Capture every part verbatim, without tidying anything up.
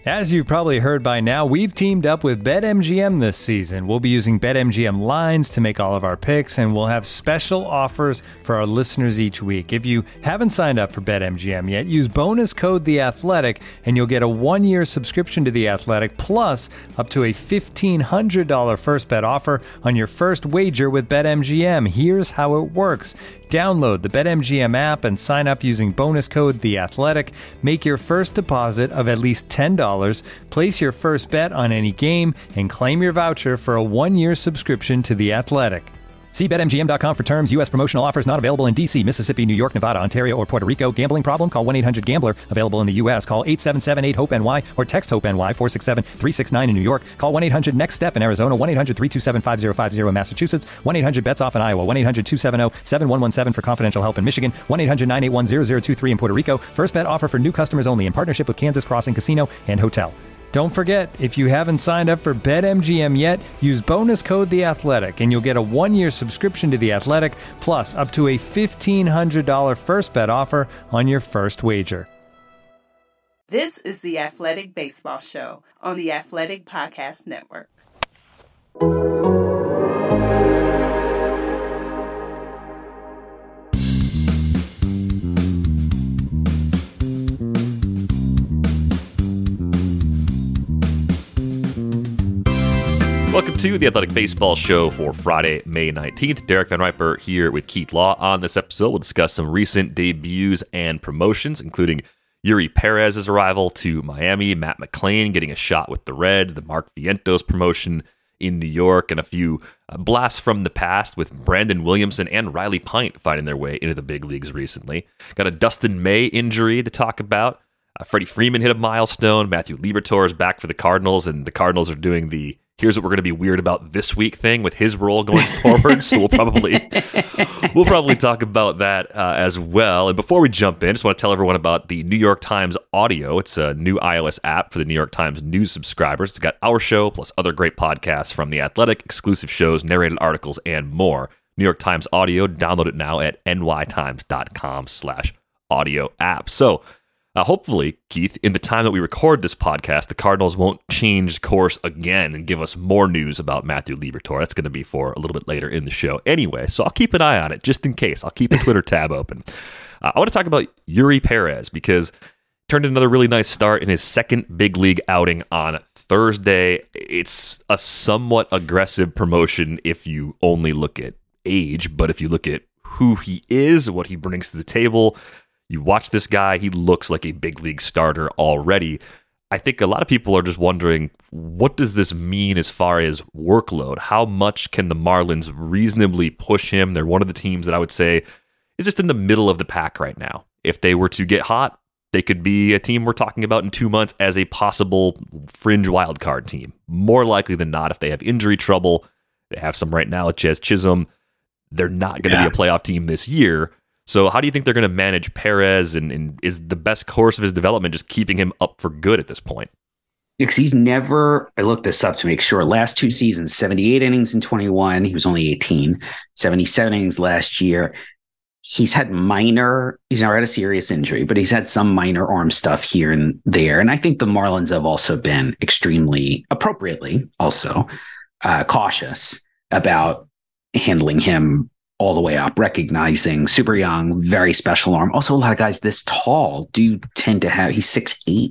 As you've probably heard by now, we've teamed up with BetMGM this season. We'll be using BetMGM lines to make all of our picks, and we'll have special offers for our listeners each week. If you haven't signed up for BetMGM yet, use bonus code The Athletic, and you'll get a one-year subscription to The Athletic, plus up to a fifteen hundred dollars first bet offer on your first wager with BetMGM. Here's how it works. Download the BetMGM app and sign up using bonus code The Athletic. Make your first deposit of at least ten dollars. Place your first bet on any game and claim your voucher for a one-year subscription to The Athletic. See Bet M G M dot com for terms. U S promotional offers not available in D C, Mississippi, New York, Nevada, Ontario, or Puerto Rico. Gambling problem? Call one eight hundred gambler. Available in the U S. Call eight seven seven eight hope N Y or text HOPE-NY four six seven three six nine in New York. Call one eight hundred next step in Arizona. one eight hundred three two seven five zero five zero in Massachusetts. one eight hundred bets off in Iowa. one eight hundred two seven zero seven one one seven for confidential help in Michigan. one eight hundred nine eight one zero zero two three in Puerto Rico. First bet offer for new customers only in partnership with Kansas Crossing Casino and Hotel. Don't forget, if you haven't signed up for BetMGM yet, use bonus code The Athletic, and you'll get a one-year subscription to The Athletic, plus up to a fifteen hundred dollars first bet offer on your first wager. This is the Athletic Baseball Show on the Athletic Podcast Network. Welcome to the Athletic Baseball Show for Friday, May nineteenth. Derek Van Riper here with Keith Law. On this episode, we'll discuss some recent debuts and promotions, including Yuri Perez's arrival to Miami, Matt McLain getting a shot with the Reds, the Mark Vientos promotion in New York, and a few uh, blasts from the past with Brandon Williamson and Riley Pint finding their way into the big leagues recently. Got a Dustin May injury to talk about. Uh, Freddie Freeman hit a milestone. Matthew Liberatore is back for the Cardinals, and the Cardinals are doing the here's what we're going to be weird about this week thing with his role going forward. So we'll probably we'll probably talk about that uh, as well. And before we jump in, I just want to tell everyone about the New York Times Audio. It's a new iOS app for the New York Times News subscribers. It's got our show plus other great podcasts from The Athletic, exclusive shows, narrated articles, and more. New York Times Audio. Download it now at nytimes.com slash audio app. So Uh, hopefully, Keith, in the time that we record this podcast, the Cardinals won't change course again and give us more news about Matthew Liberatore. That's going to be for a little bit later in the show anyway, so I'll keep an eye on it just in case. I'll keep a Twitter tab open. Uh, I want to talk about Yuri Perez because he turned in another really nice start in his second big league outing on Thursday. It's a somewhat aggressive promotion if you only look at age, but if you look at who he is, what he brings to the table, you watch this guy, he looks like a big league starter already. I think a lot of people are just wondering, what does this mean as far as workload? How much can the Marlins reasonably push him? They're one of the teams that I would say is just in the middle of the pack right now. If they were to get hot, they could be a team we're talking about in two months as a possible fringe wildcard team. More likely than not, if they have injury trouble, they have some right now, Jazz Chisholm, they're not going to yeah. be a playoff team this year. So how do you think they're going to manage Perez, and, and is the best course of his development just keeping him up for good at this point? Because he's never, I looked this up to make sure, last two seasons, seventy-eight innings in twenty-one, he was only eighteen, seventy-seven innings last year. He's had minor, he's never had a serious injury, but he's had some minor arm stuff here and there. And I think the Marlins have also been extremely, appropriately also, uh, cautious about handling him all the way up, recognizing super young, very special arm. Also, a lot of guys this tall do tend to have, he's six eight,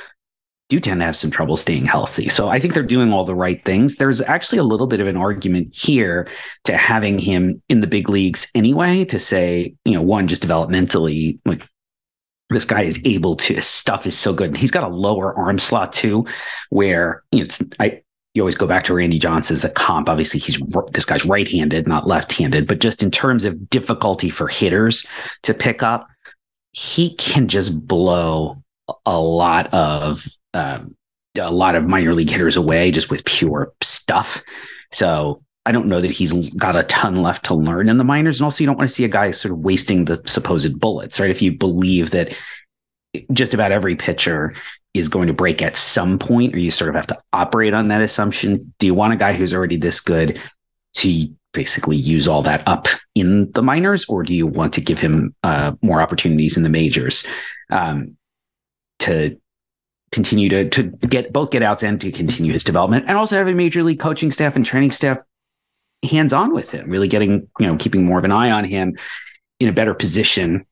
do tend to have some trouble staying healthy. So I think they're doing all the right things. There's actually a little bit of an argument here to having him in the big leagues anyway, to say, you know, one, just developmentally, like this guy is able to, his stuff is so good. And he's got a lower arm slot too, where, you know, it's, I, you always go back to Randy Johnson as a comp. Obviously, he's this guy's right-handed, not left-handed. But just in terms of difficulty for hitters to pick up, he can just blow a lot of um, a lot of minor league hitters away just with pure stuff. So I don't know that he's got a ton left to learn in the minors. And also, you don't want to see a guy sort of wasting the supposed bullets, right? If you believe that just about every pitcher is going to break at some point, or you sort of have to operate on that assumption. Do you want a guy who's already this good to basically use all that up in the minors, or do you want to give him uh, more opportunities in the majors? Um, to continue to to get both get outs and to continue his development, and also have a major league coaching staff and training staff hands on with him, really getting, you know, keeping more of an eye on him in a better position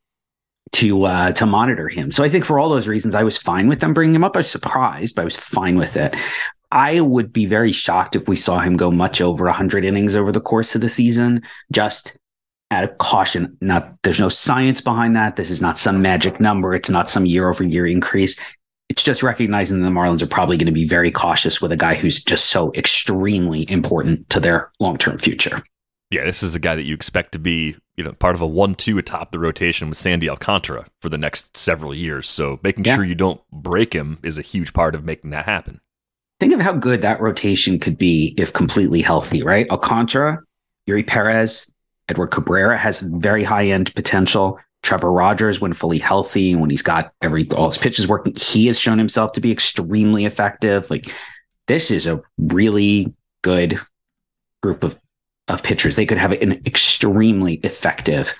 to uh, to monitor him. So I think for all those reasons, I was fine with them bringing him up. I was surprised, but I was fine with it. I would be very shocked if we saw him go much over one hundred innings over the course of the season, just out of caution. Not, there's no science behind that. This is not some magic number. It's not some year over year increase. It's just recognizing the Marlins are probably going to be very cautious with a guy who's just so extremely important to their long-term future. Yeah, this is a guy that you expect to be, you know, part of a one two atop the rotation with Sandy Alcantara for the next several years. So making yeah. sure you don't break him is a huge part of making that happen. Think of how good that rotation could be if completely healthy, right? Alcantara, Yuri Perez, Edward Cabrera has very high-end potential. Trevor Rogers, when fully healthy, when he's got every all his pitches working, he has shown himself to be extremely effective. Like, this is a really good group of of pitchers. They could have an extremely effective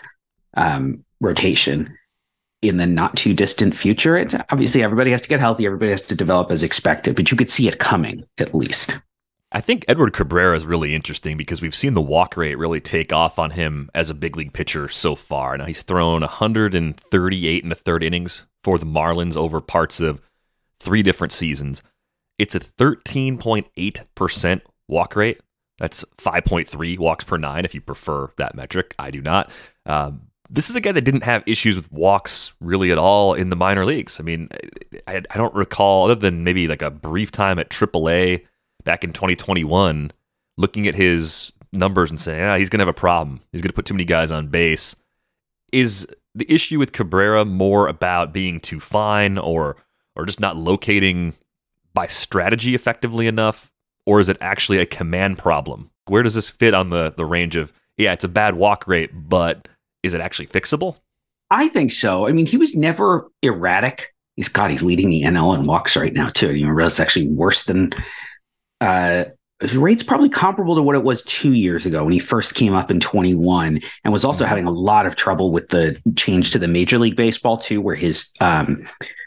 um, rotation in the not too distant future. It, obviously, everybody has to get healthy. Everybody has to develop as expected, but you could see it coming at least. I think Edward Cabrera is really interesting because we've seen the walk rate really take off on him as a big league pitcher so far. Now, he's thrown one hundred thirty-eight and a third innings for the Marlins over parts of three different seasons. It's a thirteen point eight percent walk rate. That's five point three walks per nine if you prefer that metric. I do not. Um, this is a guy that didn't have issues with walks really at all in the minor leagues. I mean, I, I don't recall, other than maybe like a brief time at triple A back in twenty twenty-one, looking at his numbers and saying, ah, he's going to have a problem. He's going to put too many guys on base. Is the issue with Cabrera more about being too fine or or just not locating by strategy effectively enough? Or is it actually a command problem? Where does this fit on the, the range of, yeah, it's a bad walk rate, but is it actually fixable? I think so. I mean, he was never erratic. He's God, he's leading the N L in walks right now, too. You know, it's actually worse than uh, his rate's probably comparable to what it was two years ago when he first came up in twenty-one, and was also having a lot of trouble with the change to the Major League Baseball, too, where his um,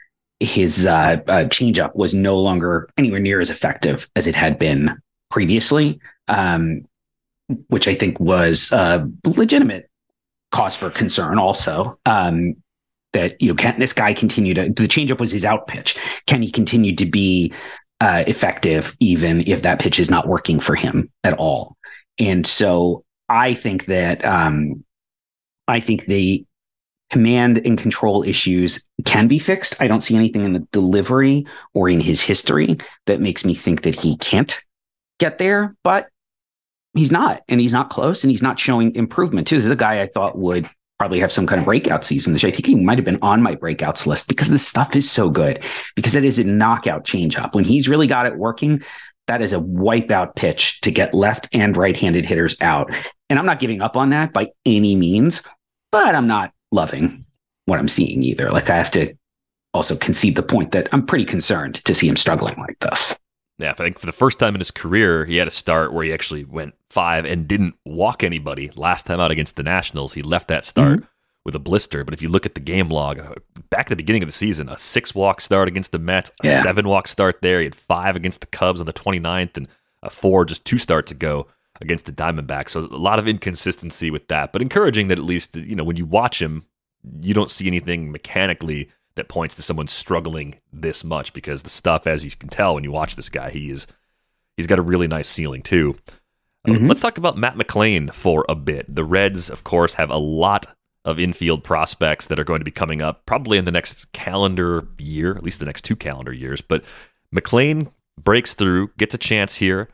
his uh, uh, changeup was no longer anywhere near as effective as it had been previously, um, which I think was a legitimate cause for concern also. Um, that, you know, can this guy continue to, the changeup was his out pitch. Can he continue to be uh, effective even if that pitch is not working for him at all? And so I think that, um, I think the command and control issues can be fixed. I don't see anything in the delivery or in his history that makes me think that he can't get there, but he's not, and he's not close, and he's not showing improvement too. This is a guy I thought would probably have some kind of breakout season this year. I think he might have been on my breakouts list because the stuff is so good, because it is a knockout changeup. When he's really got it working, that is a wipeout pitch to get left and right-handed hitters out. And I'm not giving up on that by any means, but I'm not loving what I'm seeing either. Like, I have to also concede the point that I'm pretty concerned to see him struggling like this. Yeah, I think for the first time in his career, he had a start where he actually went five and didn't walk anybody. Last time out against the Nationals, he left that start mm-hmm. with a blister. But if you look at the game log, back at the beginning of the season, a six-walk start against the Mets, a yeah. seven-walk start there. He had five against the Cubs on the twenty-ninth, and a four just two starts ago against the Diamondbacks. So a lot of inconsistency with that, but encouraging that at least, you know, when you watch him, you don't see anything mechanically that points to someone struggling this much, because the stuff, as you can tell when you watch this guy, he is he's got a really nice ceiling too. Mm-hmm. Uh, let's talk about Matt McLain for a bit. The Reds, of course, have a lot of infield prospects that are going to be coming up probably in the next calendar year, at least the next two calendar years. But McLain breaks through, gets a chance here.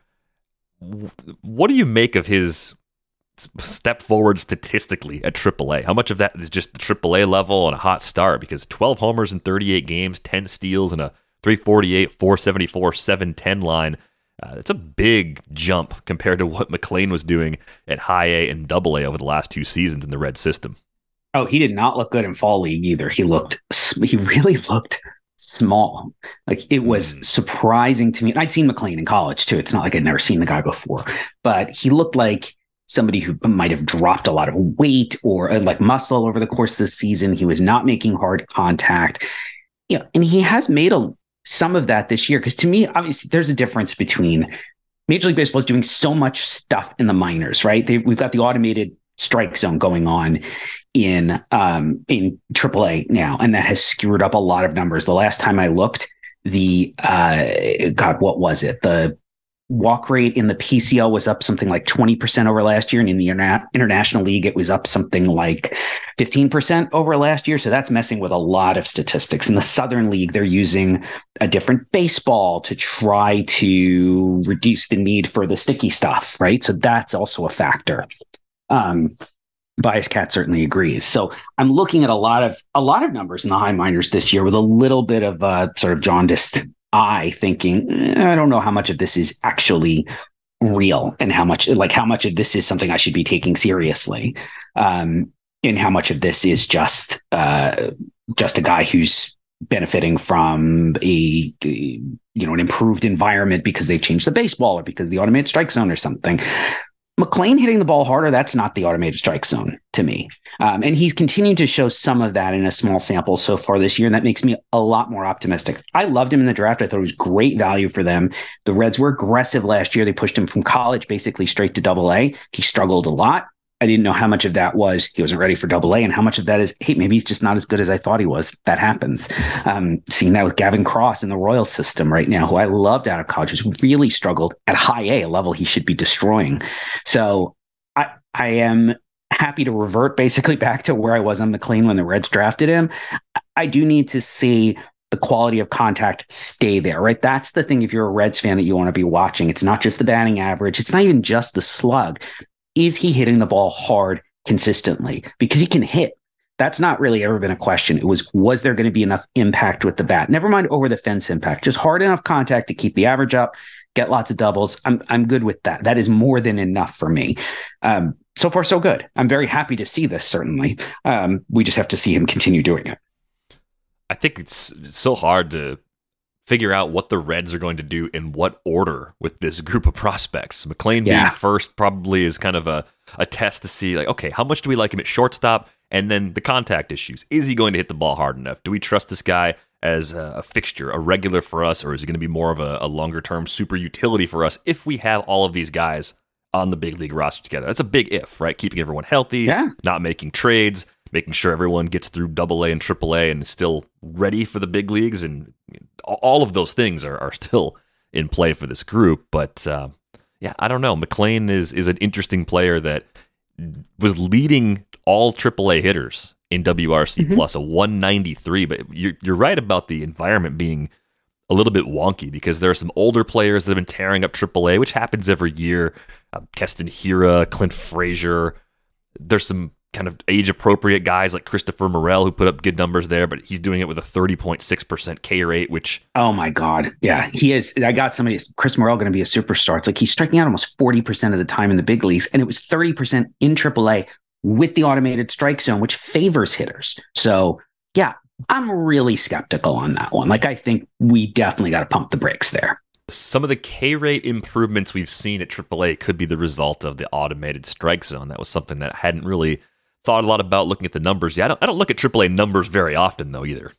What do you make of his step forward statistically at triple A? How much of that is just the triple A level and a hot start? Because twelve homers in thirty-eight games, ten steals, and a three forty-eight, four seventy-four, seven ten line. Uh, it's a big jump compared to what McLain was doing at high A and double A over the last two seasons in the Red system. Oh, he did not look good in fall league either. He looked, he really looked small. Like, it was mm. surprising to me. And I'd seen McLain in college too. It's not like I'd never seen the guy before, but he looked like somebody who might have dropped a lot of weight or uh, like muscle over the course of the season. He was not making hard contact. Yeah, and he has made a some of that this year, because to me, obviously, there's a difference between Major League Baseball is doing so much stuff in the minors, right? They, we've got the automated strike zone going on in um, in triple A now, and that has screwed up a lot of numbers. The last time I looked, the uh, God, what was it? The walk rate in the P C L was up something like twenty percent over last year. And in the Interna- International League, it was up something like fifteen percent over last year. So that's messing with a lot of statistics. In the Southern League, they're using a different baseball to try to reduce the need for the sticky stuff, right? So that's also a factor. Um, Bias Cat certainly agrees. So I'm looking at a lot of a lot of numbers in the high minors this year with a little bit of a sort of jaundiced eye, thinking, eh, I don't know how much of this is actually real and how much like how much of this is something I should be taking seriously, um, and how much of this is just uh, just a guy who's benefiting from a, a you know an improved environment because they've changed the baseball or because the automated strike zone or something. McLain hitting the ball harder, that's not the automated strike zone to me. Um, and he's continued to show some of that in a small sample so far this year. And that makes me a lot more optimistic. I loved him in the draft. I thought it was great value for them. The Reds were aggressive last year. They pushed him from college basically straight to double A. He struggled a lot. I didn't know how much of that was he wasn't ready for double A and how much of that is, hey, maybe he's just not as good as I thought he was. That happens. Um, seeing that with Gavin Cross in the Royal system right now, who I loved out of college, who's really struggled at high A, a level he should be destroying. So I, I am happy to revert basically back to where I was on McLain when the Reds drafted him. I do need to see the quality of contact stay there, right? That's the thing if you're a Reds fan that you want to be watching. It's not just the batting average. It's not even just the slug. Is he hitting the ball hard consistently? Because he can hit. That's not really ever been a question. It was, was there going to be enough impact with the bat? Never mind over the fence impact, just hard enough contact to keep the average up, get lots of doubles. I'm I'm good with that. That is more than enough for me. Um, so far, so good. I'm very happy to see this, certainly. Um, we just have to see him continue doing it. I think it's, it's so hard to figure out what the Reds are going to do in what order with this group of prospects. McLain yeah. being first probably is kind of a, a test to see, like, okay, how much do we like him at shortstop? And then the contact issues. Is he going to hit the ball hard enough? Do we trust this guy as a, a fixture, a regular for us, or is he going to be more of a, a longer-term super utility for us if we have all of these guys on the big league roster together? That's a big if, right? Keeping everyone healthy, yeah. not making trades, making sure everyone gets through double A and triple A and is still ready for the big leagues. And all of those things are, are still in play for this group. But uh, yeah, I don't know. McLain is is an interesting player that was leading all triple A hitters in W R C mm-hmm. plus, a one ninety-three. But you're, you're right about the environment being a little bit wonky because there are some older players that have been tearing up triple A, which happens every year. Uh, Keston Hiura, Clint Frazier. There's some kind of age-appropriate guys like Christopher Morel who put up good numbers there, but he's doing it with a thirty point six percent K rate, which... Oh, my God. Yeah, he is. I got somebody, Chris Morel, going to be a superstar. It's like he's striking out almost forty percent of the time in the big leagues, and it was thirty percent in triple A with the automated strike zone, which favors hitters. So, yeah, I'm really skeptical on that one. Like, I think we definitely got to pump the brakes there. Some of the K rate improvements we've seen at triple A could be the result of the automated strike zone. That was something that I hadn't really thought a lot about looking at the numbers. Yeah, I don't, I don't look at triple A numbers very often, though, either.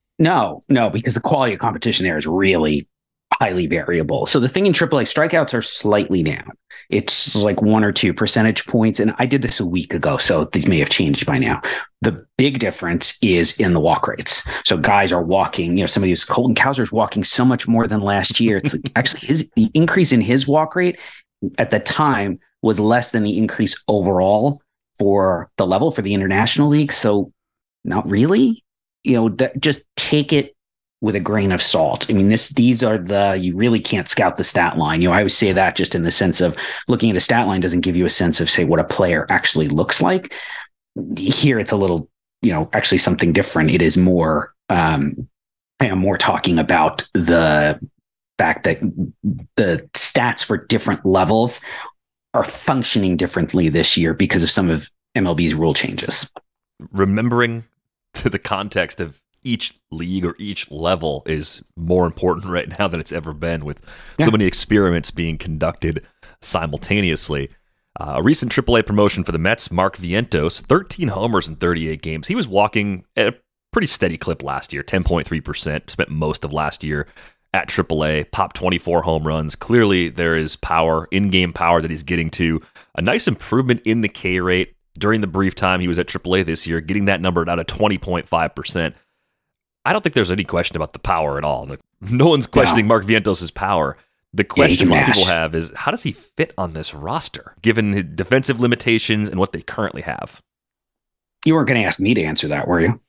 No, no, because the quality of competition there is really highly variable. So the thing in triple A, strikeouts are slightly down. It's like one or two percentage points. And I did this a week ago, so these may have changed by now. The big difference is in the walk rates. So guys are walking, you know, somebody who's Colton Cowser's walking so much more than last year. It's like actually his the increase in his walk rate at the time was less than the increase overall for the level for the International League. So not really, you know, th- just take it with a grain of salt. I mean, this, these are the, you really can't scout the stat line. You know, I always say that just in the sense of looking at a stat line doesn't give you a sense of, say, what a player actually looks like. Here, it's a little, you know, actually something different. It is more, um, I am more talking about the fact that the stats for different levels are functioning differently this year because of some of M L B's rule changes. Remembering the context of each league or each level is more important right now than it's ever been, with yeah. so many experiments being conducted simultaneously. Uh, a recent triple A promotion for the Mets, Mark Vientos, thirteen homers in thirty-eight games. He was walking at a pretty steady clip last year, ten point three percent, spent most of last year at triple A, popped twenty-four home runs. Clearly, there is power, in-game power that he's getting to. A nice improvement in the K rate during the brief time he was at triple A this year, getting that number down to twenty point five percent. I don't think there's any question about the power at all. No one's questioning no. Mark Vientos' power. The question yeah, a lot of people have is, how does he fit on this roster, given his defensive limitations and what they currently have? You weren't going to ask me to answer that, were you?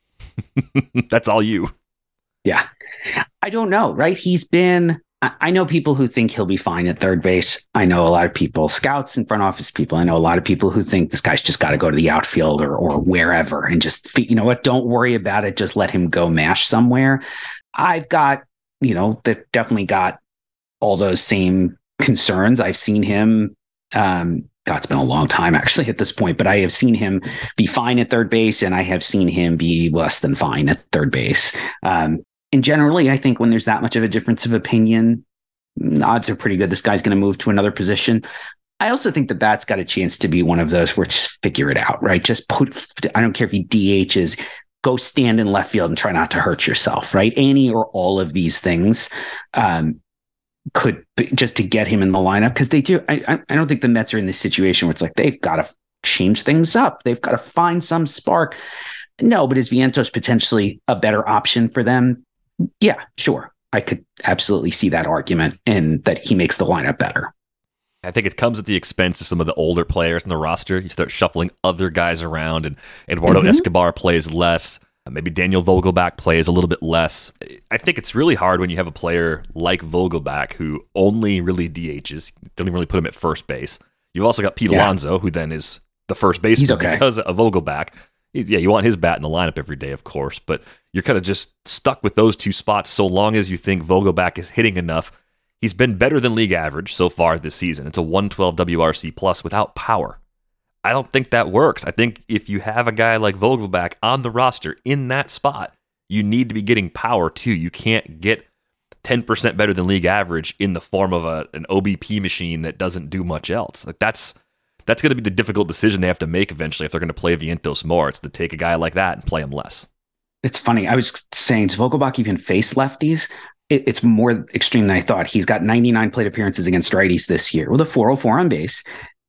That's all you. Yeah. I don't know, right? He's been, I know people who think he'll be fine at third base. I know a lot of people, scouts and front office people. I know a lot of people who think this guy's just got to go to the outfield or, or wherever and just, you know what, don't worry about it. Just let him go mash somewhere. I've got, you know, they've definitely got all those same concerns. I've seen him, um, God, it's been a long time actually at this point, but I have seen him be fine at third base and I have seen him be less than fine at third base. Um, and generally, I think when there's that much of a difference of opinion, odds are pretty good this guy's going to move to another position. I also think the bat's got a chance to be one of those where just figure it out, right? Just put, I don't care if he D Hs, go stand in left field and try not to hurt yourself, right? Any or all of these things um, could be just to get him in the lineup, because they do. I, I don't think the Mets are in this situation where it's like they've got to change things up. They've got to find some spark. No, but is Vientos potentially a better option for them? Yeah, sure. I could absolutely see that argument and that he makes the lineup better. I think it comes at the expense of some of the older players in the roster. You start shuffling other guys around, and Eduardo mm-hmm. Escobar plays less. Maybe Daniel Vogelbach plays a little bit less. I think it's really hard when you have a player like Vogelbach who only really D Hs, don't even really put him at first base. You've also got Pete yeah. Alonso, who then is the first baseman okay. because of Vogelbach. Yeah, you want his bat in the lineup every day, of course, but you're kind of just stuck with those two spots so long as you think Vogelbach is hitting enough. He's been better than league average so far this season. It's a one twelve W R C plus without power. I don't think that works. I think if you have a guy like Vogelbach on the roster in that spot, you need to be getting power too. You can't get ten percent better than league average in the form of a, an O B P machine that doesn't do much else. Like that's that's going to be the difficult decision they have to make eventually if they're going to play Vientos more. It's to take a guy like that and play him less. It's funny. I was saying, does Vogelbach even face lefties? It, it's more extreme than I thought. He's got ninety-nine plate appearances against righties this year with a four oh four on base.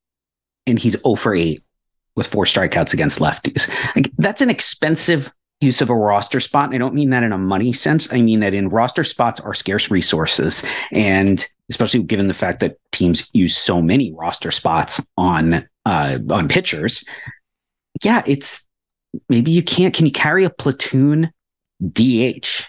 And he's oh for eight with four strikeouts against lefties. Like, that's an expensive use of a roster spot. And I don't mean that in a money sense. I mean that in roster spots are scarce resources. And especially given the fact that teams use so many roster spots on uh, on pitchers. Yeah, it's maybe you can't. Can you carry a platoon D H?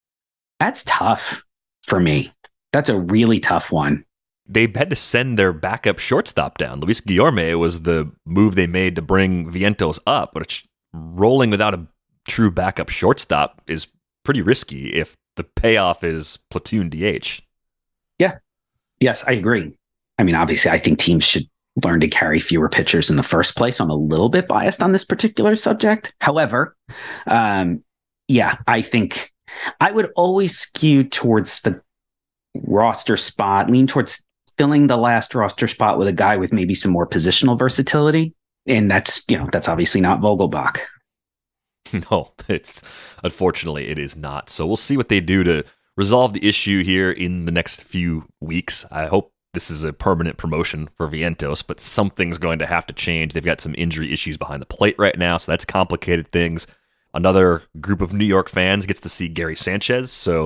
That's tough for me. That's a really tough one. They had to send their backup shortstop down. Luis Guillorme was the move they made to bring Vientos up, but it's rolling without a true backup shortstop is pretty risky if the payoff is platoon D H. Yeah. Yes, I agree. I mean, obviously, I think teams should learn to carry fewer pitchers in the first place. I'm a little bit biased on this particular subject. However, um, yeah, I think I would always skew towards the roster spot, lean towards filling the last roster spot with a guy with maybe some more positional versatility. And that's, you know, that's obviously not Vogelbach. No, it's unfortunately it is not. So we'll see what they do to resolve the issue here in the next few weeks. I hope this is a permanent promotion for Vientos, but something's going to have to change. They've got some injury issues behind the plate right now, so that's complicated things. Another group of New York fans gets to see Gary Sanchez, so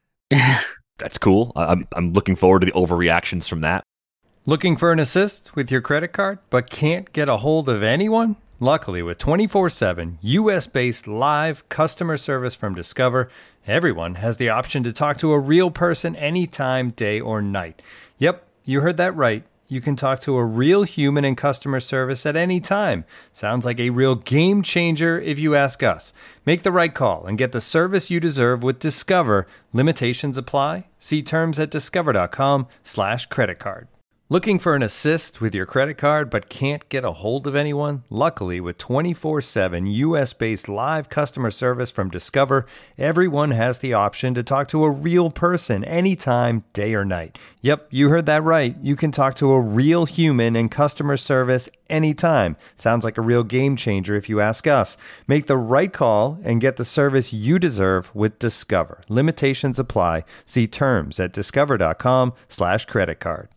that's cool. I'm I'm looking forward to the overreactions from that. Looking for an assist with your credit card, but can't get a hold of anyone? Luckily, with twenty-four seven U S-based live customer service from Discover, everyone has the option to talk to a real person anytime, day or night. Yep, you heard that right. You can talk to a real human in customer service at any time. Sounds like a real game changer if you ask us. Make the right call and get the service you deserve with Discover. Limitations apply. See terms at discover.com slash credit card. Looking for an assist with your credit card but can't get a hold of anyone? Luckily, with twenty-four seven U S-based live customer service from Discover, everyone has the option to talk to a real person anytime, day or night. Yep, you heard that right. You can talk to a real human in customer service anytime. Sounds like a real game changer if you ask us. Make the right call and get the service you deserve with Discover. Limitations apply. See terms at discover.com slash credit card.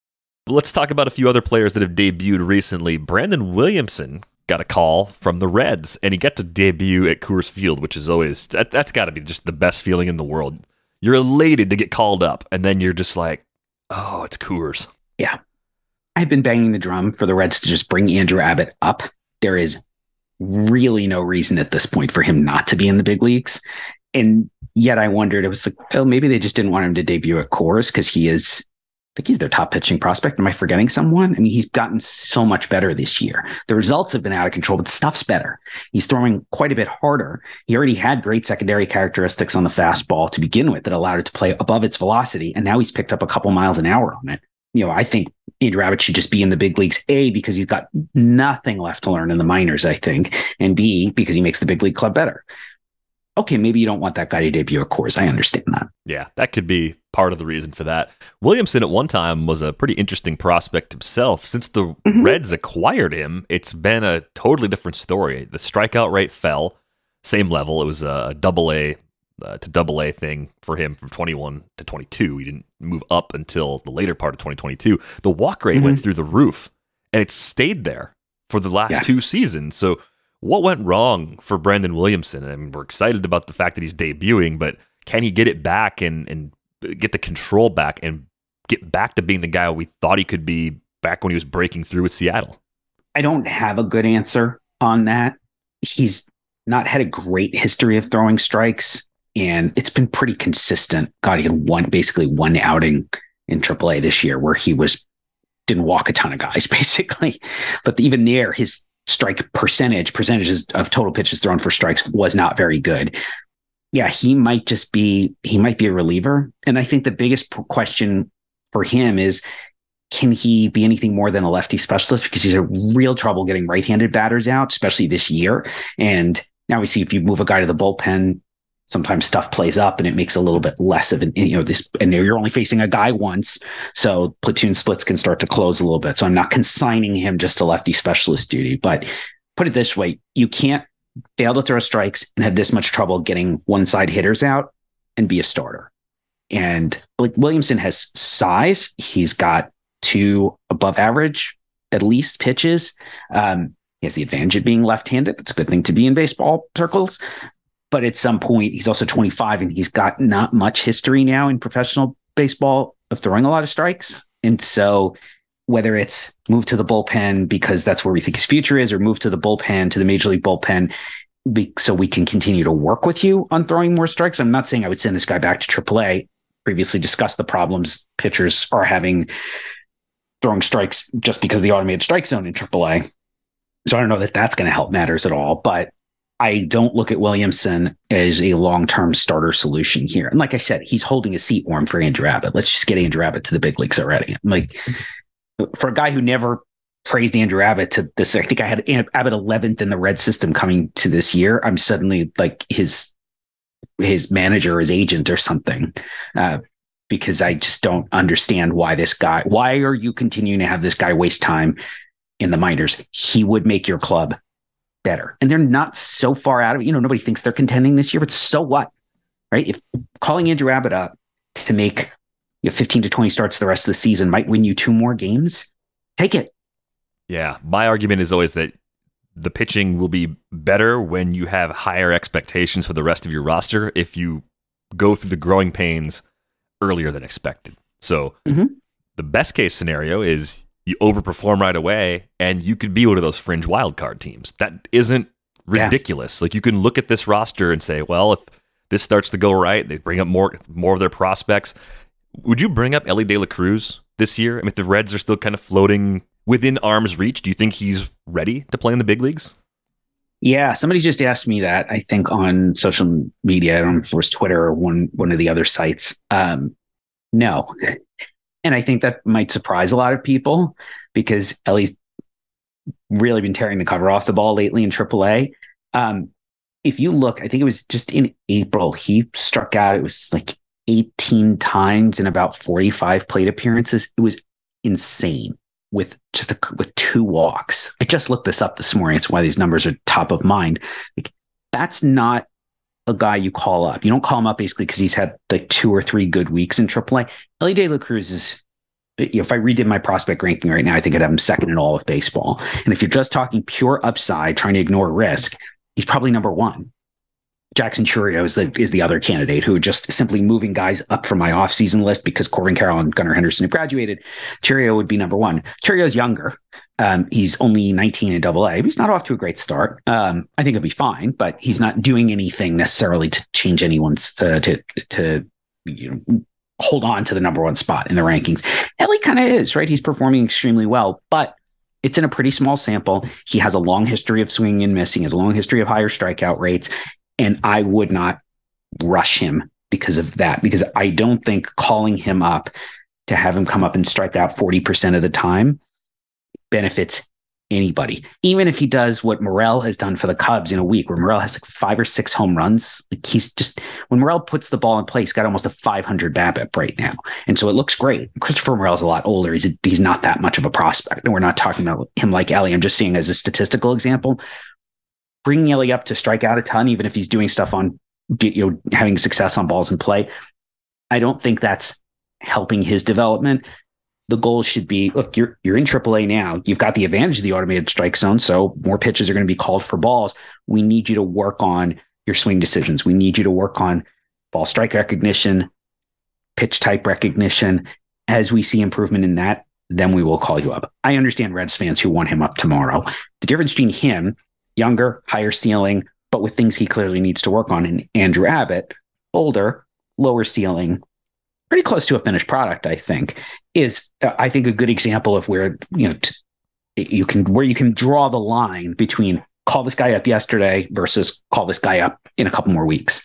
Let's talk about a few other players that have debuted recently. Brandon Williamson got a call from the Reds, and he got to debut at Coors Field, which is always, that, that's got to be just the best feeling in the world. You're elated to get called up, and then you're just like, oh, it's Coors. Yeah. I've been banging the drum for the Reds to just bring Andrew Abbott up. There is really no reason at this point for him not to be in the big leagues. And yet I wondered, it was like, oh, maybe they just didn't want him to debut at Coors because he is, I think he's their top pitching prospect. Am I forgetting someone? I mean, he's gotten so much better this year. The results have been out of control, but stuff's better. He's throwing quite a bit harder. He already had great secondary characteristics on the fastball to begin with that allowed it to play above its velocity. And now he's picked up a couple miles an hour on it. You know, I think Andrew Abbott should just be in the big leagues, A, because he's got nothing left to learn in the minors, I think, and B, because he makes the big league club better. Okay, maybe you don't want that guy to debut at Coors. I understand that. Yeah, that could be part of the reason for that. Williamson at one time was a pretty interesting prospect himself. Since the mm-hmm. Reds acquired him, it's been a totally different story. The strikeout rate fell, same level. It was a double A uh, to double A thing for him from twenty-one to twenty-two. He didn't move up until the later part of twenty twenty-two. The walk rate mm-hmm. went through the roof, and it stayed there for the last yeah. two seasons. So what went wrong for Brandon Williamson? I mean, we're excited about the fact that he's debuting, but can he get it back and, and get the control back and get back to being the guy we thought he could be back when he was breaking through with Seattle? I don't have a good answer on that. He's not had a great history of throwing strikes, and it's been pretty consistent. God, he had one, basically one outing in triple A this year where he was didn't walk a ton of guys, basically. But even there, his strike percentage, percentages of total pitches thrown for strikes was not very good. Yeah, he might just be, he might be a reliever. And I think the biggest p- question for him is, can he be anything more than a lefty specialist? Because he's had real trouble getting right-handed batters out, especially this year. And now we see if you move a guy to the bullpen, sometimes stuff plays up and it makes a little bit less of an, you know, this, and you're only facing a guy once. So platoon splits can start to close a little bit. So I'm not consigning him just to lefty specialist duty, but put it this way, you can't fail to throw strikes and have this much trouble getting one side hitters out and be a starter. And like Williamson has size. He's got two above average, at least pitches. Um, he has the advantage of being left-handed. It's a good thing to be in baseball circles. But at some point, he's also twenty-five and he's got not much history now in professional baseball of throwing a lot of strikes. And so whether it's move to the bullpen because that's where we think his future is, or move to the bullpen, to the major league bullpen, be, so we can continue to work with you on throwing more strikes. I'm not saying I would send this guy back to triple A. Previously discussed the problems pitchers are having throwing strikes just because of the automated strike zone in triple A. So I don't know that that's going to help matters at all, but I don't look at Williamson as a long-term starter solution here. And like I said, he's holding a seat warm for Andrew Abbott. Let's just get Andrew Abbott to the big leagues already. Like, for a guy who never praised Andrew Abbott to this, I think I had Abbott eleventh in the Red system coming to this year. I'm suddenly like his his manager, his agent or something, uh, because I just don't understand why this guy, why are you continuing to have this guy waste time in the minors? He would make your club better. And they're not so far out of it. You know, nobody thinks they're contending this year, but so what, right? If calling Andrew Abbott up to make you know, fifteen to twenty starts the rest of the season might win you two more games, take it. Yeah. My argument is always that the pitching will be better when you have higher expectations for the rest of your roster if you go through the growing pains earlier than expected. So mm-hmm. the best case scenario is you overperform right away and you could be one of those fringe wildcard teams. That isn't ridiculous. Yeah. Like, you can look at this roster and say, well, if this starts to go right, they bring up more more of their prospects. Would you bring up Elly De La Cruz this year? I mean, if the Reds are still kind of floating within arm's reach, do you think he's ready to play in the big leagues? Yeah, somebody just asked me that, I think, on social media. I don't know if it was Twitter or one, one of the other sites. Um, no. And I think that might surprise a lot of people because Ellie's really been tearing the cover off the ball lately in triple A. Um, if you look, I think it was just in April, he struck out. It was like eighteen times in about forty-five plate appearances. It was insane with just a, with two walks. I just looked this up this morning. It's why these numbers are top of mind. Like, that's not a guy you call up. You don't call him up basically because he's had like two or three good weeks in triple A. Elly De La Cruz is, you know, if I redid my prospect ranking right now, I think I'd have him second in all of baseball. And if you're just talking pure upside, trying to ignore risk, he's probably number one. Jackson Chourio is the is the other candidate who just simply moving guys up from my offseason list because Corbin Carroll and Gunnar Henderson have graduated. Chourio would be number one. Chourio's younger. Um, he's only nineteen in double A, but he's not off to a great start. Um, I think he'll be fine, but he's not doing anything necessarily to change anyone's uh, to to you know hold on to the number one spot in the rankings. Elly kind of is, right? He's performing extremely well, but it's in a pretty small sample. He has a long history of swinging and missing, has a long history of higher strikeout rates. And I would not rush him because of that, because I don't think calling him up to have him come up and strike out forty percent of the time benefits anybody. Even if he does what Morel has done for the Cubs in a week, where Morel has like five or six home runs. Like he's just, when Morel puts the ball in play, he's got almost a five hundred BABIP right now. And so it looks great. Christopher Morel's a lot older. He's a, he's not that much of a prospect. And we're not talking about him like Elly. I'm just seeing as a statistical example. Bringing Elly up to strike out a ton, even if he's doing stuff on, you know, having success on balls in play, I don't think that's helping his development. The goal should be, look, you're you're in triple A now. You've got the advantage of the automated strike zone, so more pitches are going to be called for balls. We need you to work on your swing decisions. We need you to work on ball strike recognition, pitch type recognition. As we see improvement in that, then we will call you up. I understand Reds fans who want him up tomorrow. The difference between him, younger, higher ceiling, but with things he clearly needs to work on. And Andrew Abbott, older, lower ceiling, pretty close to a finished product, I think, is, uh, I think, a good example of where, you know, t- you can, where you can draw the line between call this guy up yesterday versus call this guy up in a couple more weeks.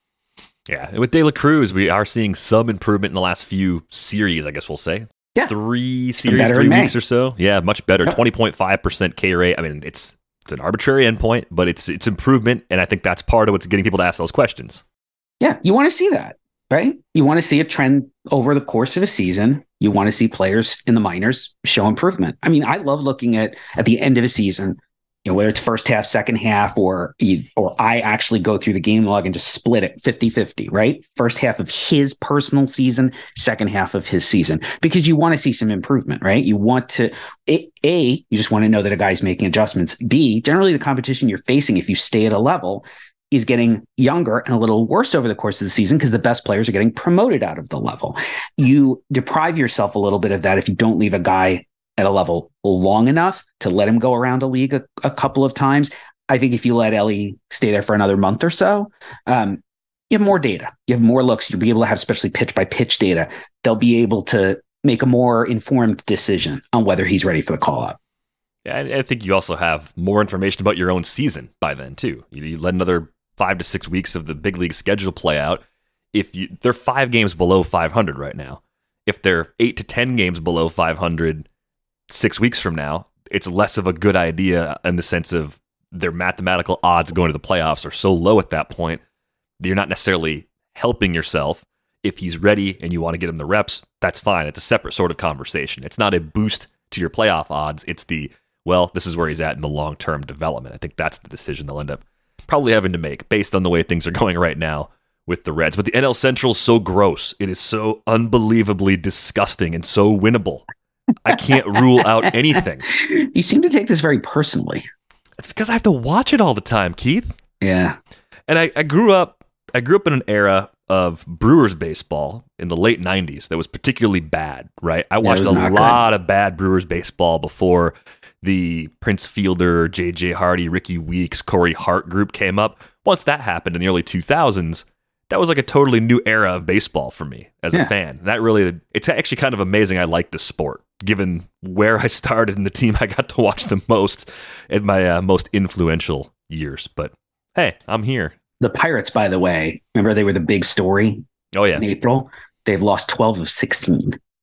Yeah. With De La Cruz, we are seeing some improvement in the last few series, I guess we'll say. Yeah. Three series, three weeks or so. Yeah, much better. Yep. twenty point five percent K rate. I mean, it's, It's an arbitrary endpoint, but it's it's improvement, and I think that's part of what's getting people to ask those questions. Yeah, you want to see that, right? You want to see a trend over the course of a season. You want to see players in the minors show improvement. I mean, I love looking at at the end of a season, you know, whether it's first half, second half, or or I actually go through the game log and just split it fifty-fifty, right? First half of his personal season, second half of his season, because you want to see some improvement, right? You want to, A, A you just want to know that a guy's making adjustments. B, generally the competition you're facing, if you stay at a level, is getting younger and a little worse over the course of the season because the best players are getting promoted out of the level. You deprive yourself a little bit of that if you don't leave a guy at a level long enough to let him go around a league a, a couple of times. I think if you let Elly stay there for another month or so, um, you have more data. You have more looks. You'll be able to have especially pitch by pitch data. They'll be able to make a more informed decision on whether he's ready for the call up. Yeah, I think you also have more information about your own season by then too. You, you let another five to six weeks of the big league schedule play out. If you, they're five games below five hundred right now. If they're eight to ten games below five hundred six weeks from now, it's less of a good idea in the sense of their mathematical odds going to the playoffs are so low at that point that you're not necessarily helping yourself. If he's ready and you want to get him the reps, that's fine. It's a separate sort of conversation. It's not a boost to your playoff odds. It's the, well, this is where he's at in the long-term development. I think that's the decision they'll end up probably having to make based on the way things are going right now with the Reds. But the N L Central is so gross. It is so unbelievably disgusting and so winnable. I can't rule out anything. You seem to take this very personally. It's because I have to watch it all the time, Keith. Yeah. And I, I grew up I grew up in an era of Brewers baseball in the late nineties that was particularly bad, right? I watched yeah, a lot good. of bad Brewers baseball before the Prince Fielder, J J Hardy, Ricky Weeks, Corey Hart group came up. Once that happened in the early two thousands, that was like a totally new era of baseball for me as yeah. a fan. That really, it's actually kind of amazing I like this sport, given where I started and the team I got to watch the most in my uh, most influential years. But hey, I'm here. The Pirates, by the way, remember they were the big story oh, yeah. in April? They've lost twelve of sixteen.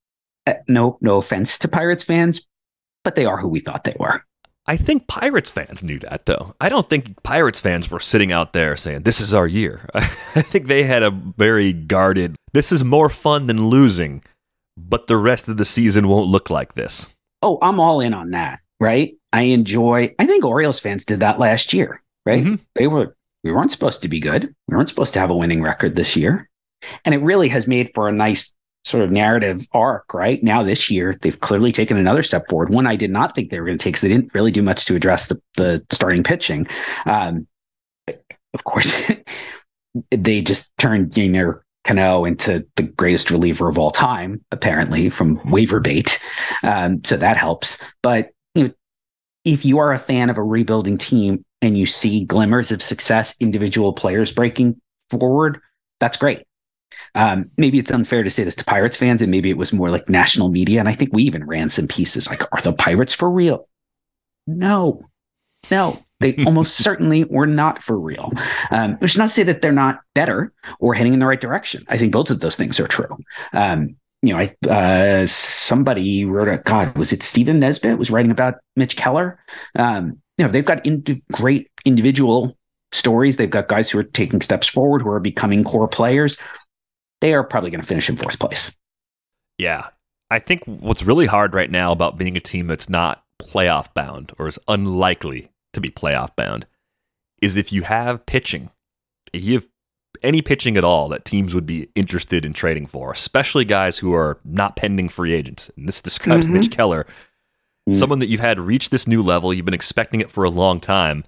Uh, no, no offense to Pirates fans, but they are who we thought they were. I think Pirates fans knew that, though. I don't think Pirates fans were sitting out there saying, this is our year. I think they had a very guarded, this is more fun than losing, but the rest of the season won't look like this. Oh, I'm all in on that, right? I enjoy, I think Orioles fans did that last year, right? Mm-hmm. They were, we weren't supposed to be good. We weren't supposed to have a winning record this year. And it really has made for a nice sort of narrative arc, right? Now this year, they've clearly taken another step forward. One I did not think they were going to take, because they didn't really do much to address the, the starting pitching. Um, of course, they just turned Yennier Cano into the greatest reliever of all time, apparently, from waiver bait. Um, so that helps. But you know, if you are a fan of a rebuilding team and you see glimmers of success, individual players breaking forward, that's great. Um, maybe it's unfair to say this to Pirates fans, and maybe it was more like national media. And I think we even ran some pieces like, are the Pirates for real? No, no, they almost certainly were not for real. Um, which is not to say that they're not better or heading in the right direction. I think both of those things are true. Um, you know, I, uh, somebody wrote a, God, was it Stephen Nesbitt was writing about Mitch Keller? Um, you know, they've got into great individual stories. They've got guys who are taking steps forward, who are becoming core players. They are probably going to finish in fourth place. Yeah. I think what's really hard right now about being a team that's not playoff bound, or is unlikely to be playoff bound, is if you have pitching, if you have any pitching at all that teams would be interested in trading for, especially guys who are not pending free agents. And this describes mm-hmm. Mitch Keller, mm-hmm. someone that you've had reach this new level. You've been expecting it for a long time.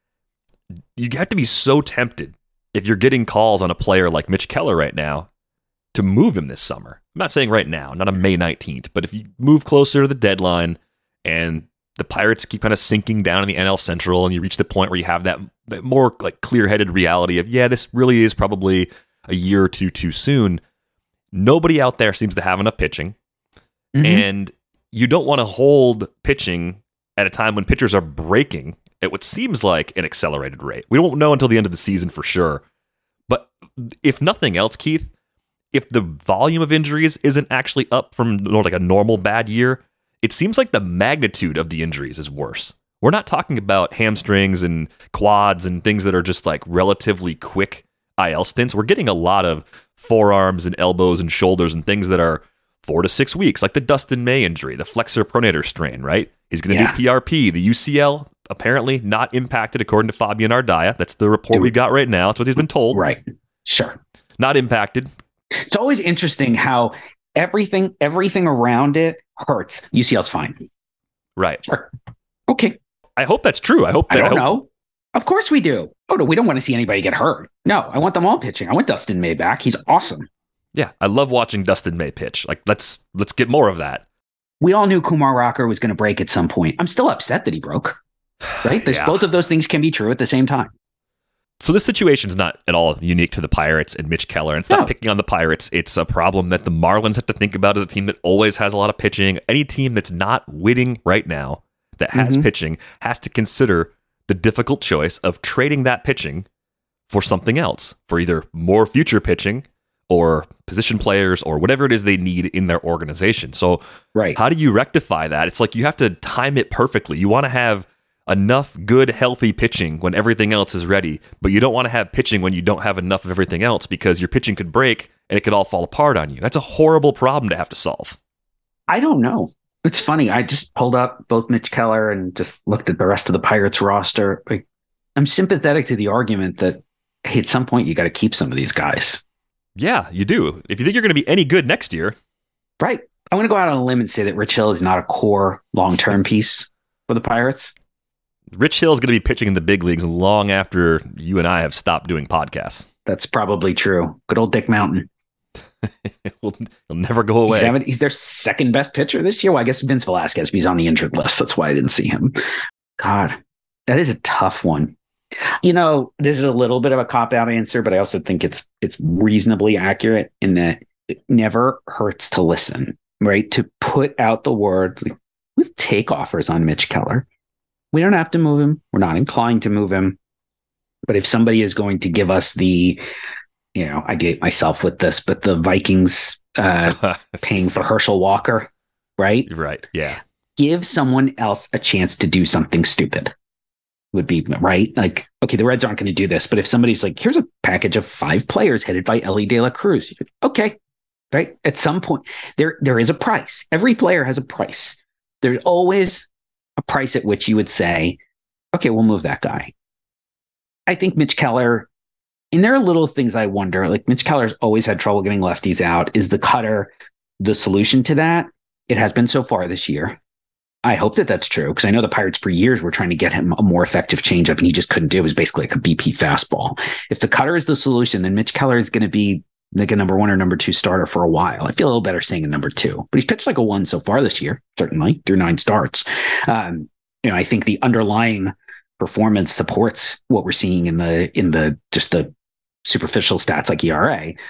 You have to be so tempted, if you're getting calls on a player like Mitch Keller right now, to move him this summer. I'm not saying right now, not on May nineteenth, but if you move closer to the deadline and the Pirates keep kind of sinking down in the N L Central, and you reach the point where you have that, that more like clear-headed reality of, yeah, this really is probably a year or two too soon. Nobody out there seems to have enough pitching, mm-hmm. and you don't want to hold pitching at a time when pitchers are breaking at what seems like an accelerated rate. We won't know until the end of the season for sure. But if nothing else, Keith, if the volume of injuries isn't actually up from like a normal bad year, it seems like the magnitude of the injuries is worse. We're not talking about hamstrings and quads and things that are just like relatively quick I L stints. We're getting a lot of forearms and elbows and shoulders and things that are four to six weeks, like the Dustin May injury, the flexor pronator strain, right? He's going to yeah. do P R P. The U C L, apparently not impacted, according to Fabian Ardaya. That's the report we got right now. That's what he's been told. Right. Sure. Not impacted. It's always interesting how everything everything around it hurts. U C L's fine. Right. Sure. Okay. I hope that's true. I hope that, I don't I hope- know. Of course we do. Oh, no, we don't want to see anybody get hurt. No, I want them all pitching. I want Dustin May back. He's awesome. Yeah, I love watching Dustin May pitch. Like, let's let's get more of that. We all knew Kumar Rocker was going to break at some point. I'm still upset that he broke. Right? yeah. Both of those things can be true at the same time. So this situation is not at all unique to the Pirates and Mitch Keller. And it's not no. picking on the Pirates. It's a problem that the Marlins have to think about as a team that always has a lot of pitching. Any team that's not winning right now, that has mm-hmm. pitching, has to consider the difficult choice of trading that pitching for something else, for either more future pitching or position players or whatever it is they need in their organization. So right. how do you rectify that? It's like you have to time it perfectly. You want to have enough good, healthy pitching when everything else is ready, but you don't want to have pitching when you don't have enough of everything else, because your pitching could break and it could all fall apart on you. That's a horrible problem to have to solve. I don't know. It's funny. I just pulled up both Mitch Keller and just looked at the rest of the Pirates roster. Like, I'm sympathetic to the argument that, hey, at some point you got to keep some of these guys. Yeah, you do. If you think you're going to be any good next year. Right. I want to go out on a limb and say that Rich Hill is not a core long-term piece for the Pirates. Rich Hill is going to be pitching in the big leagues long after you and I have stopped doing podcasts. That's probably true. Good old Dick Mountain. he'll, he'll never go away. He's, having, he's their second best pitcher this year. Well, I guess Vince Velasquez, but he's on the injured list. That's why I didn't see him. God, that is a tough one. You know, this is a little bit of a cop-out answer, but I also think it's it's reasonably accurate in that it never hurts to listen, right? To put out the word, like, we'll take offers on Mitch Keller. We don't have to move him. We're not inclined to move him. But if somebody is going to give us the you know, I date myself with this, but the Vikings uh, paying for Herschel Walker, right? Right. Yeah. Give someone else a chance to do something stupid would be right. Like, okay, the Reds aren't going to do this, but if somebody's like, here's a package of five players headed by Ellie De La Cruz, okay, right? At some point, there there is a price. Every player has a price. There's always a price at which you would say, okay, we'll move that guy. I think Mitch Keller, and there are little things I wonder, like Mitch Keller's always had trouble getting lefties out. Is the cutter the solution to that? It has been so far this year. I hope that that's true, because I know the Pirates for years were trying to get him a more effective changeup, and he just couldn't do it. It was basically like a B P fastball. If the cutter is the solution, then Mitch Keller is going to be like a number one or number two starter for a while. I feel a little better saying a number two, but he's pitched like a one so far this year, certainly through nine starts. Um, you know, I think the underlying performance supports what we're seeing in the in the just the superficial stats like E R A.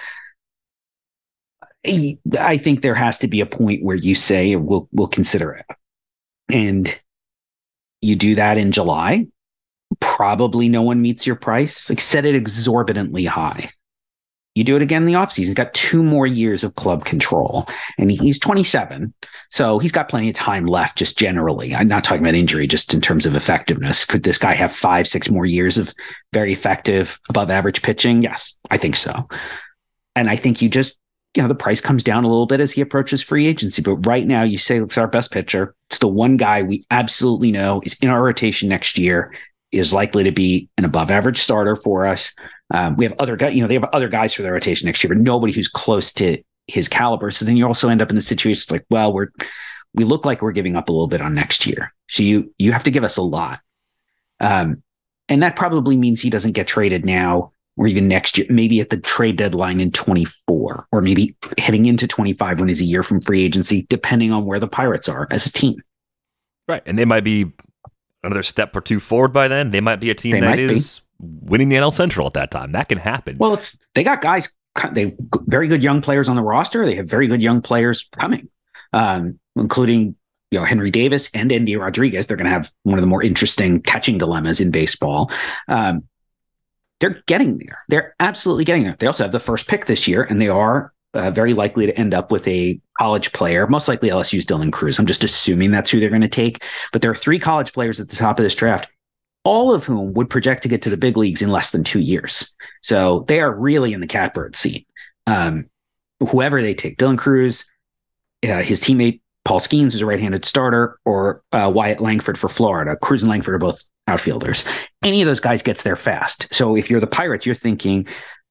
I think there has to be a point where you say we'll we'll consider it. And you do that in July, probably no one meets your price. Like, set it exorbitantly high. You do it again in the offseason. He's got two more years of club control, and he's twenty-seven. So he's got plenty of time left, just generally. I'm not talking about injury, just in terms of effectiveness. Could this guy have five, six more years of very effective, above average pitching? Yes, I think so. And I think you just, you know, the price comes down a little bit as he approaches free agency. But right now, you say it's our best pitcher. It's the one guy we absolutely know is in our rotation next year, is likely to be an above average starter for us. Um, we have other guys, you know, they have other guys for their rotation next year, but nobody who's close to his caliber. So then you also end up in the situation like, well, we're, we look like we're giving up a little bit on next year. So you, you have to give us a lot. Um, and that probably means he doesn't get traded now or even next year, maybe at the trade deadline in twenty-four, or maybe heading into twenty-five when he's a year from free agency, depending on where the Pirates are as a team. Right. And they might be another step or two forward by then. They might be a team They that might is winning the N L Central at that time. That can happen. Well, it's they got guys, they very good young players on the roster. They have very good young players coming, um, including, you know, Henry Davis and Andy Rodriguez. They're going to have one of the more interesting catching dilemmas in baseball. Um, they're getting there. They're absolutely getting there. They also have the first pick this year, and they are uh, very likely to end up with a college player, most likely L S U's Dylan Cruz. I'm just assuming that's who they're going to take. But there are three college players at the top of this draft, all of whom would project to get to the big leagues in less than two years. So they are really in the catbird seat. Um, whoever they take, Dylan Cruz, uh, his teammate Paul Skeens, who's a right-handed starter, or uh, Wyatt Langford for Florida. Cruz and Langford are both outfielders. Any of those guys gets there fast. So if you're the Pirates, you're thinking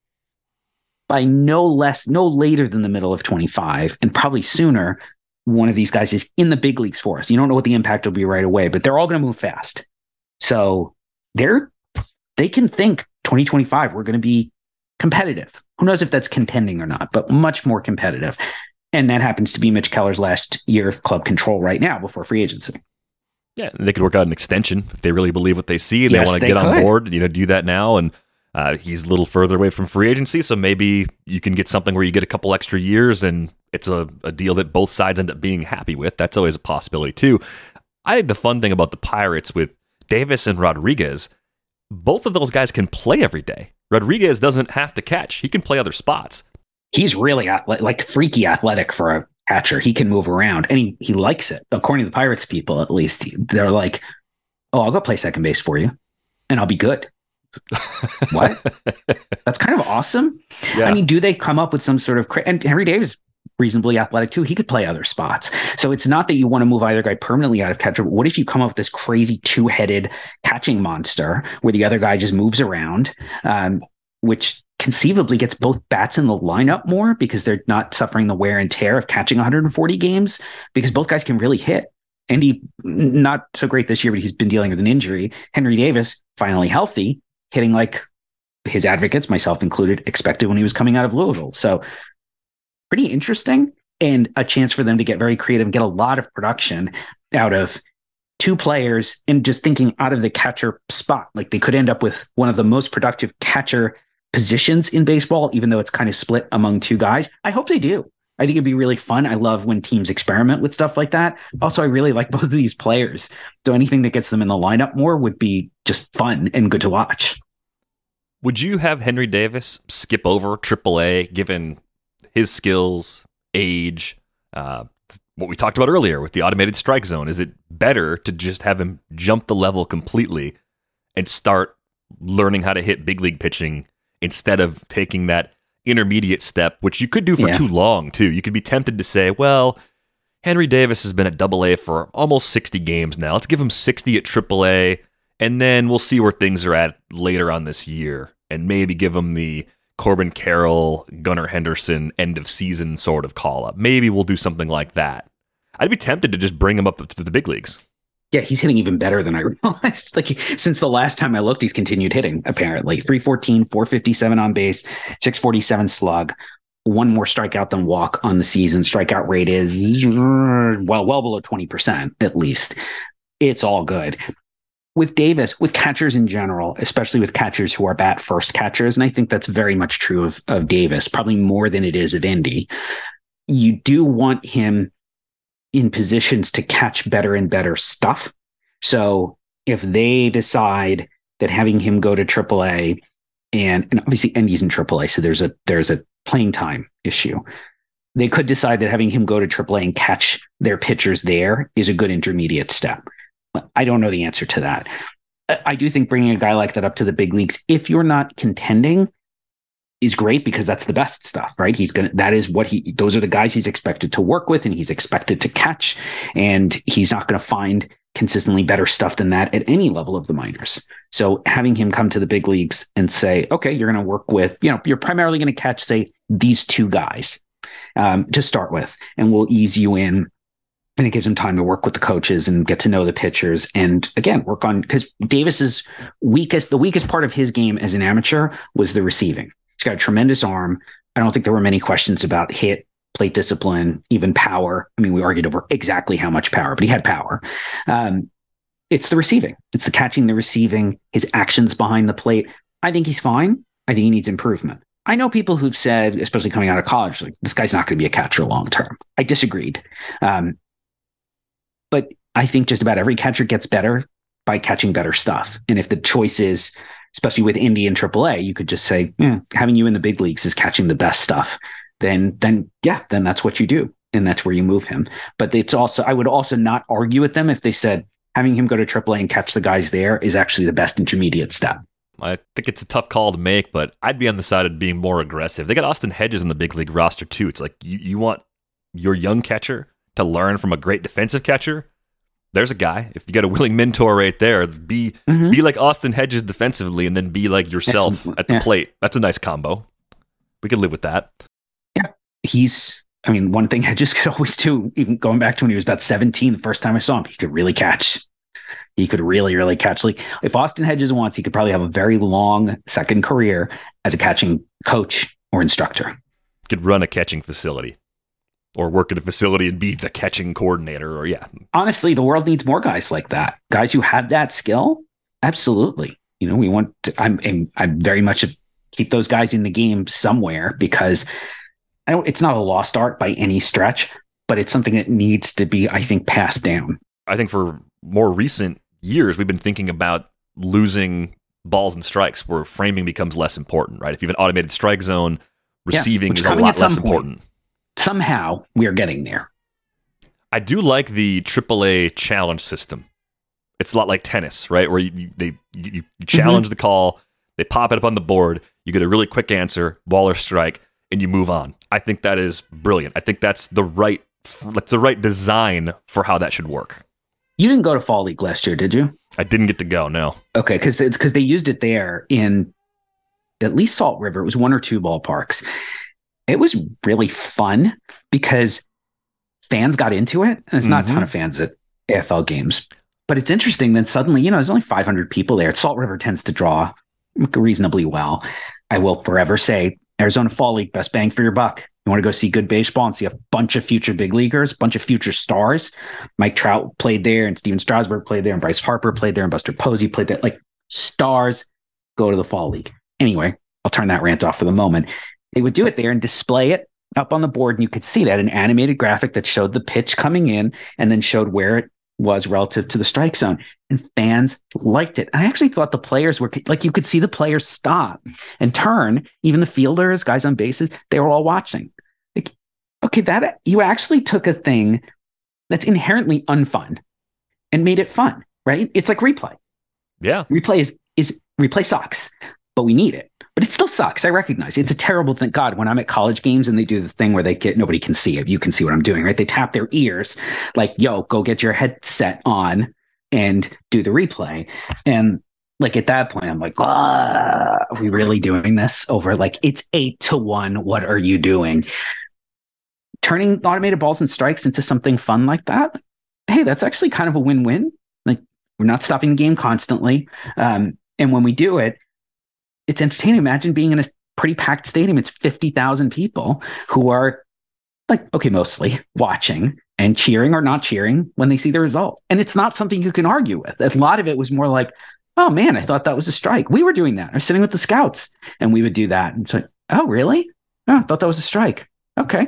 by no less, no later than the middle of twenty-five, and probably sooner, one of these guys is in the big leagues for us. You don't know what the impact will be right away, but they're all going to move fast. So they're they can think twenty twenty-five, we're going to be competitive. Who knows if that's contending or not, but much more competitive. And that happens to be Mitch Keller's last year of club control right now before free agency. Yeah, they could work out an extension if they really believe what they see and Yes, they want to they get on could. board, you know, do that now. And uh, he's a little further away from free agency, so maybe you can get something where you get a couple extra years and it's a, a deal that both sides end up being happy with. That's always a possibility too. I think the fun thing about the Pirates with Davis and Rodriguez, both of those guys can play every day. Rodriguez doesn't have to catch. He can play other spots. He's really athletic, like freaky athletic for a catcher. He can move around, and he, he likes it. According to the Pirates people, at least, they're like, oh, I'll go play second base for you, and I'll be good. What? That's kind of awesome. Yeah. I mean, do they come up with some sort of... Cra- and Henry Davis reasonably athletic too. He could play other spots. So it's not that you want to move either guy permanently out of catcher, but what if you come up with this crazy two-headed catching monster where the other guy just moves around, um, which conceivably gets both bats in the lineup more because they're not suffering the wear and tear of catching one hundred forty games, because both guys can really hit. Andy, not so great this year, but he's been dealing with an injury. Henry Davis, finally healthy, hitting like his advocates, myself included, expected when he was coming out of Louisville. So pretty interesting, and a chance for them to get very creative and get a lot of production out of two players, and just thinking out of the catcher spot. Like they could end up with one of the most productive catcher positions in baseball, even though it's kind of split among two guys. I hope they do. I think it'd be really fun. I love when teams experiment with stuff like that. Also, I really like both of these players. So anything that gets them in the lineup more would be just fun and good to watch. Would you have Henry Davis skip over triple A given his skills, age, uh, what we talked about earlier with the automated strike zone? Is it better to just have him jump the level completely and start learning how to hit big league pitching instead of taking that intermediate step, which you could do for Yeah. too long too? You could be tempted to say, well, Henry Davis has been at double A for almost sixty games now. Let's give him sixty at triple A, and then we'll see where things are at later on this year, and maybe give him the Corbin Carroll, Gunnar Henderson end of season sort of call up. Maybe we'll do something like that. I'd be tempted to just bring him up to the big leagues. Yeah, he's hitting even better than I realized. Like since the last time I looked, he's continued hitting, apparently. three fourteen, four fifty-seven on base, six forty-seven slug, one more strikeout than walk on the season. Strikeout rate is well, well below twenty percent at least. It's all good. With Davis, with catchers in general, especially with catchers who are bat first catchers, and I think that's very much true of, of Davis, probably more than it is of Indy, you do want him in positions to catch better and better stuff. So if they decide that having him go to triple A, and, and obviously Indy's in triple A, so there's a there's a playing time issue. They could decide that having him go to triple A and catch their pitchers there is a good intermediate step. I don't know the answer to that. I do think bringing a guy like that up to the big leagues, if you're not contending, is great because that's the best stuff, right? He's going to, that is what he, those are the guys he's expected to work with and he's expected to catch. And he's not going to find consistently better stuff than that at any level of the minors. So having him come to the big leagues and say, okay, you're going to work with, you know, you're primarily going to catch, say, these two guys um, to start with, and we'll ease you in. And it gives him time to work with the coaches and get to know the pitchers. And again, work on, because Davis's weakest, the weakest part of his game as an amateur was the receiving. He's got a tremendous arm. I don't think there were many questions about hit, plate discipline, even power. I mean, we argued over exactly how much power, but he had power. Um, it's the receiving. It's the catching, the receiving, his actions behind the plate. I think he's fine. I think he needs improvement. I know people who've said, especially coming out of college, like, this guy's not going to be a catcher long term. I disagreed. Um, but I think just about every catcher gets better by catching better stuff. And if the choice is, especially with Indy and triple A, you could just say, yeah, having you in the big leagues is catching the best stuff. Then, then yeah, then that's what you do. And that's where you move him. But it's also, I would also not argue with them if they said having him go to triple A and catch the guys there is actually the best intermediate step. I think it's a tough call to make, but I'd be on the side of being more aggressive. They got Austin Hedges in the big league roster too. It's like you, you want your young catcher to learn from a great defensive catcher. There's a guy. If you got a willing mentor right there, be mm-hmm. be like Austin Hedges defensively, and then be like yourself at the yeah. plate. That's a nice combo. We could live with that. Yeah, he's. I mean, one thing Hedges could always do, even going back to when he was about seventeen, the first time I saw him, he could really catch. He could really, really catch. Like if Austin Hedges wants, he could probably have a very long second career as a catching coach or instructor. Could run a catching facility. Or work at a facility and be the catching coordinator, or yeah. Honestly, the world needs more guys like that. Guys who have that skill. Absolutely. You know, we want to, I'm, I'm, I'm very much of keep those guys in the game somewhere because I don't, it's not a lost art by any stretch, but it's something that needs to be, I think, passed down. I think for more recent years, we've been thinking about losing balls and strikes where framing becomes less important, right? If you have an automated strike zone, receiving yeah, is a lot less important. Somehow we are getting there. I do like the triple A challenge system. It's a lot like tennis, right? Where you, you they you, you challenge mm-hmm. the call, they pop it up on the board, you get a really quick answer, ball or strike, and you move on. I think that is brilliant. I think that's the right that's the right design for how that should work. You didn't go to Fall League last year, did you? I didn't get to go, no. Okay, because it's because they used it there in at least Salt River. It was one or two ballparks. It was really fun because fans got into it. And there's not mm-hmm. a ton of fans at A F L games. But it's interesting that suddenly, you know, there's only five hundred people there. Salt River tends to draw reasonably well. I will forever say Arizona Fall League, best bang for your buck. You want to go see good baseball and see a bunch of future big leaguers, a bunch of future stars. Mike Trout played there and Steven Strasburg played there and Bryce Harper played there and Buster Posey played there. Like stars go to the Fall League. Anyway, I'll turn that rant off for the moment. They would do it there and display it up on the board. And you could see that an animated graphic that showed the pitch coming in and then showed where it was relative to the strike zone, and fans liked it. I actually thought the players were like, you could see the players stop and turn, even the fielders, guys on bases, they were all watching. Like, okay, that you actually took a thing that's inherently unfun and made it fun, right? It's like replay. Yeah. Replay is, is replay sucks, but we need it. But it still sucks. I recognize it's a terrible thing. God, when I'm at college games and they do the thing where they get, nobody can see it. You can see what I'm doing, right? They tap their ears like, yo, go get your headset on and do the replay. And like at that point, I'm like, ah, are we really doing this over? Like, it's eight to one. What are you doing? Turning automated balls and strikes into something fun like that. Hey, that's actually kind of a win-win. Like, we're not stopping the game constantly. Um, and when we do it, it's entertaining. Imagine being in a pretty packed stadium. It's fifty thousand people who are like, okay, mostly watching and cheering or not cheering when they see the result. And it's not something you can argue with. A lot of it was more like, oh man, I thought that was a strike. We were doing that. I was sitting with the scouts and we would do that. And so, oh, really? Oh, I thought that was a strike. Okay.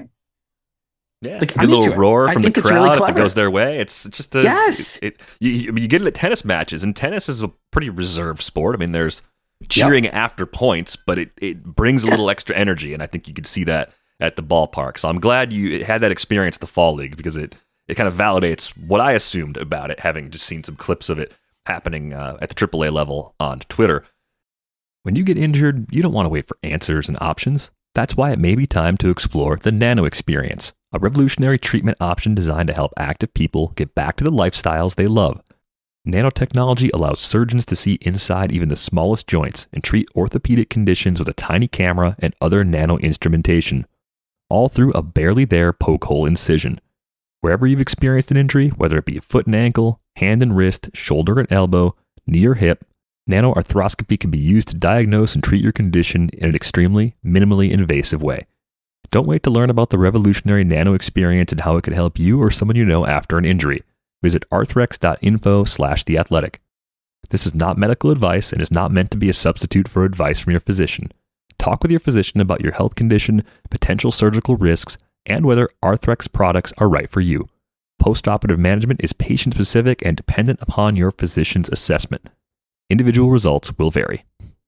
Yeah, like, a little roar I from the crowd really if it goes their way. It's just a yes. It, it, you, you get it at tennis matches, and tennis is a pretty reserved sport. I mean, there's cheering yep. after points, but it, it brings a little extra energy, and I think you could see that at the ballpark. So I'm glad you had that experience at the Fall League, because it, it kind of validates what I assumed about it, having just seen some clips of it happening uh, at the triple A level on Twitter. When you get injured, you don't want to wait for answers and options. That's why it may be time to explore the Nano Experience, a revolutionary treatment option designed to help active people get back to the lifestyles they love. Nanotechnology allows surgeons to see inside even the smallest joints and treat orthopedic conditions with a tiny camera and other nano instrumentation, all through a barely there poke hole incision. Wherever you've experienced an injury, whether it be a foot and ankle, hand and wrist, shoulder and elbow, knee or hip, nanoarthroscopy can be used to diagnose and treat your condition in an extremely, minimally invasive way. Don't wait to learn about the revolutionary Nano Experience and how it could help you or someone you know after an injury. Visit arthrex.info slash the athletic. This is not medical advice and is not meant to be a substitute for advice from your physician. Talk with your physician about your health condition, potential surgical risks, and whether Arthrex products are right for you. Postoperative management is patient-specific and dependent upon your physician's assessment. Individual results will vary.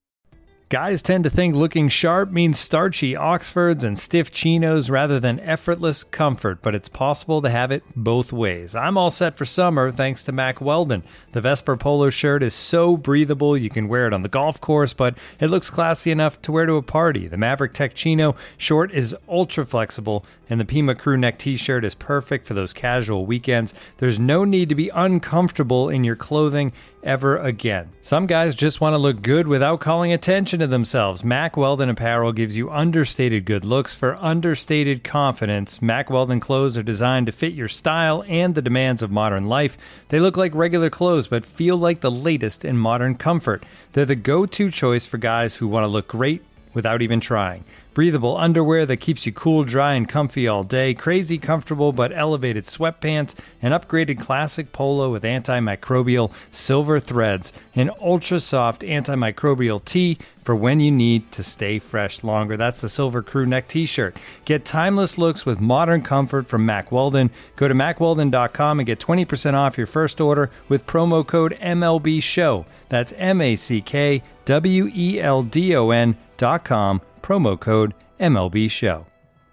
Guys tend to think looking sharp means starchy Oxfords and stiff chinos rather than effortless comfort, but it's possible to have it both ways. I'm all set for summer thanks to Mack Weldon. The Vesper polo shirt is so breathable you can wear it on the golf course, but it looks classy enough to wear to a party. The Maverick Tech Chino short is ultra flexible, and the Pima crew neck t-shirt is perfect for those casual weekends. There's no need to be uncomfortable in your clothing ever again. Some guys just want to look good without calling attention to themselves. Mack Weldon apparel gives you understated good looks for understated confidence. Mack Weldon clothes are designed to fit your style and the demands of modern life. They look like regular clothes but feel like the latest in modern comfort. They're the go-to choice for guys who want to look great without even trying. Breathable underwear that keeps you cool, dry, and comfy all day. Crazy comfortable but elevated sweatpants. An upgraded classic polo with antimicrobial silver threads. An ultra-soft antimicrobial tee for when you need to stay fresh longer. That's the Silver Crew Neck t-shirt. Get timeless looks with modern comfort from Mack Weldon. Go to mack weldon dot com and get twenty percent off your first order with promo code M L B show. That's M A C K W E L D O N dot com. Promo code M L B show.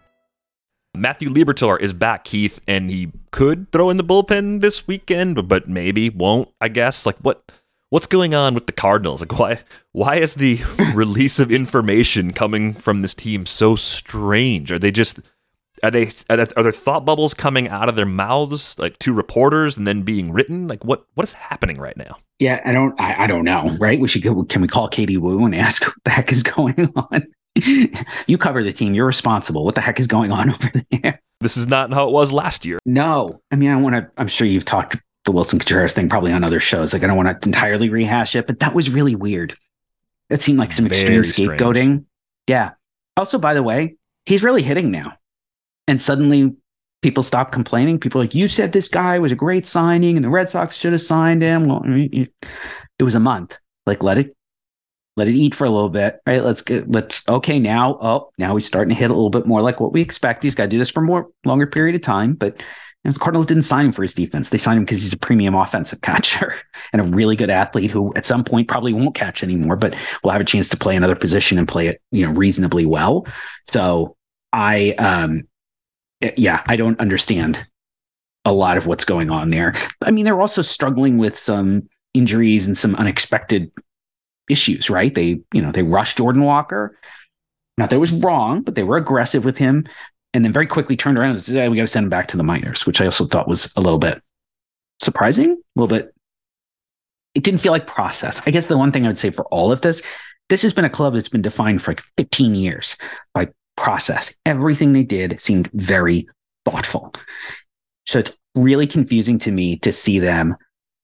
Matthew Liberatore is back, Keith, and he could throw in the bullpen this weekend, but maybe won't, I guess. Like, what what's going on with the Cardinals? Like, why why is the release of information coming from this team so strange? Are they just are they are there, are there thought bubbles coming out of their mouths, like to reporters, and then being written? Like, what what is happening right now? Yeah, I don't I, I don't know, right? We should go. Can we call Katie Wu and ask what the heck is going on? You cover the team. You're responsible. What the heck is going on over there? This is not how it was last year. No. I mean, I want to, I'm sure you've talked the Wilson Contreras thing probably on other shows. Like, I don't want to entirely rehash it, but that was really weird. It seemed like some Very extreme strange. scapegoating. Yeah. Also, by the way, he's really hitting now. And suddenly people stop complaining. People are like, you said this guy was a great signing and the Red Sox should have signed him. Well, it was a month. Like, let it let it eat for a little bit, right? Let's get, let's, okay, now, oh, now he's starting to hit a little bit more like what we expect. He's got to do this for a more longer period of time. But you know, the Cardinals didn't sign him for his defense. They signed him because he's a premium offensive catcher and a really good athlete who at some point probably won't catch anymore, but will have a chance to play another position and play it, you know, reasonably well. So I, um, yeah, I don't understand a lot of what's going on there. I mean, they're also struggling with some injuries and some unexpected issues, right? They, you know, they rushed Jordan Walker. Not that it was wrong, but they were aggressive with him and then very quickly turned around and said, hey, we got to send him back to the minors, which I also thought was a little bit surprising, a little bit. It didn't feel like process. I guess the one thing I would say for all of this, this has been a club that's been defined for like fifteen years by process. Everything they did seemed very thoughtful. So it's really confusing to me to see them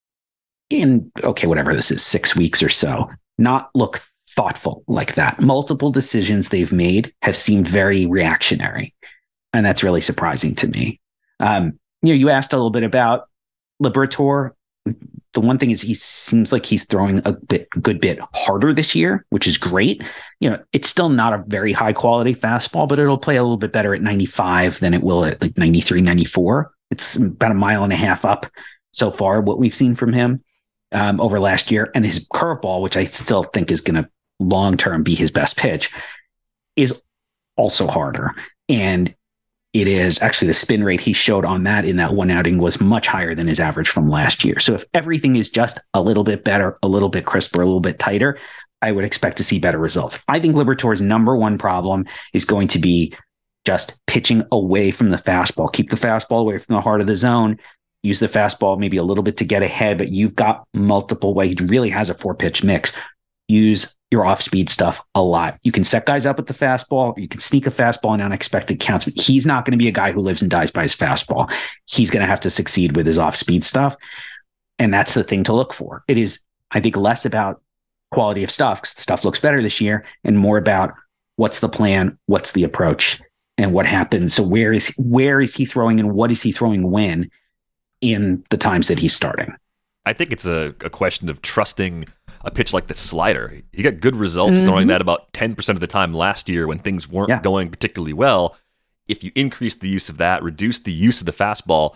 in, okay, whatever this is, six weeks or so, not look thoughtful like that. Multiple decisions they've made have seemed very reactionary. And that's really surprising to me. Um, you know, you asked a little bit about Liberatore. The one thing is he seems like he's throwing a bit, good bit harder this year, which is great. You know, it's still not a very high quality fastball, but it'll play a little bit better at ninety-five than it will at like ninety-three, ninety-four. It's about a mile and a half up so far, what we've seen from him um, over last year. And his curveball, which I still think is going to long-term be his best pitch, is also harder. And it is actually the spin rate he showed on that in that one outing was much higher than his average from last year. So if everything is just a little bit better, a little bit crisper, a little bit tighter, I would expect to see better results. I think Liberatore's number one problem is going to be just pitching away from the fastball. Keep the fastball away from the heart of the zone. Use the fastball maybe a little bit to get ahead, but you've got multiple ways. He really has a four-pitch mix. Use your off-speed stuff a lot. You can set guys up with the fastball. You can sneak a fastball in unexpected counts. But he's not going to be a guy who lives and dies by his fastball. He's going to have to succeed with his off-speed stuff. And that's the thing to look for. It is, I think, less about quality of stuff because the stuff looks better this year and more about what's the plan, what's the approach, and what happens. So where is where is he throwing and what is he throwing when in the times that he's starting? I think it's a, a question of trusting a pitch like the slider. He got good results mm-hmm. throwing that about ten percent of the time last year when things weren't yeah. going particularly well. If you increase the use of that, reduce the use of the fastball,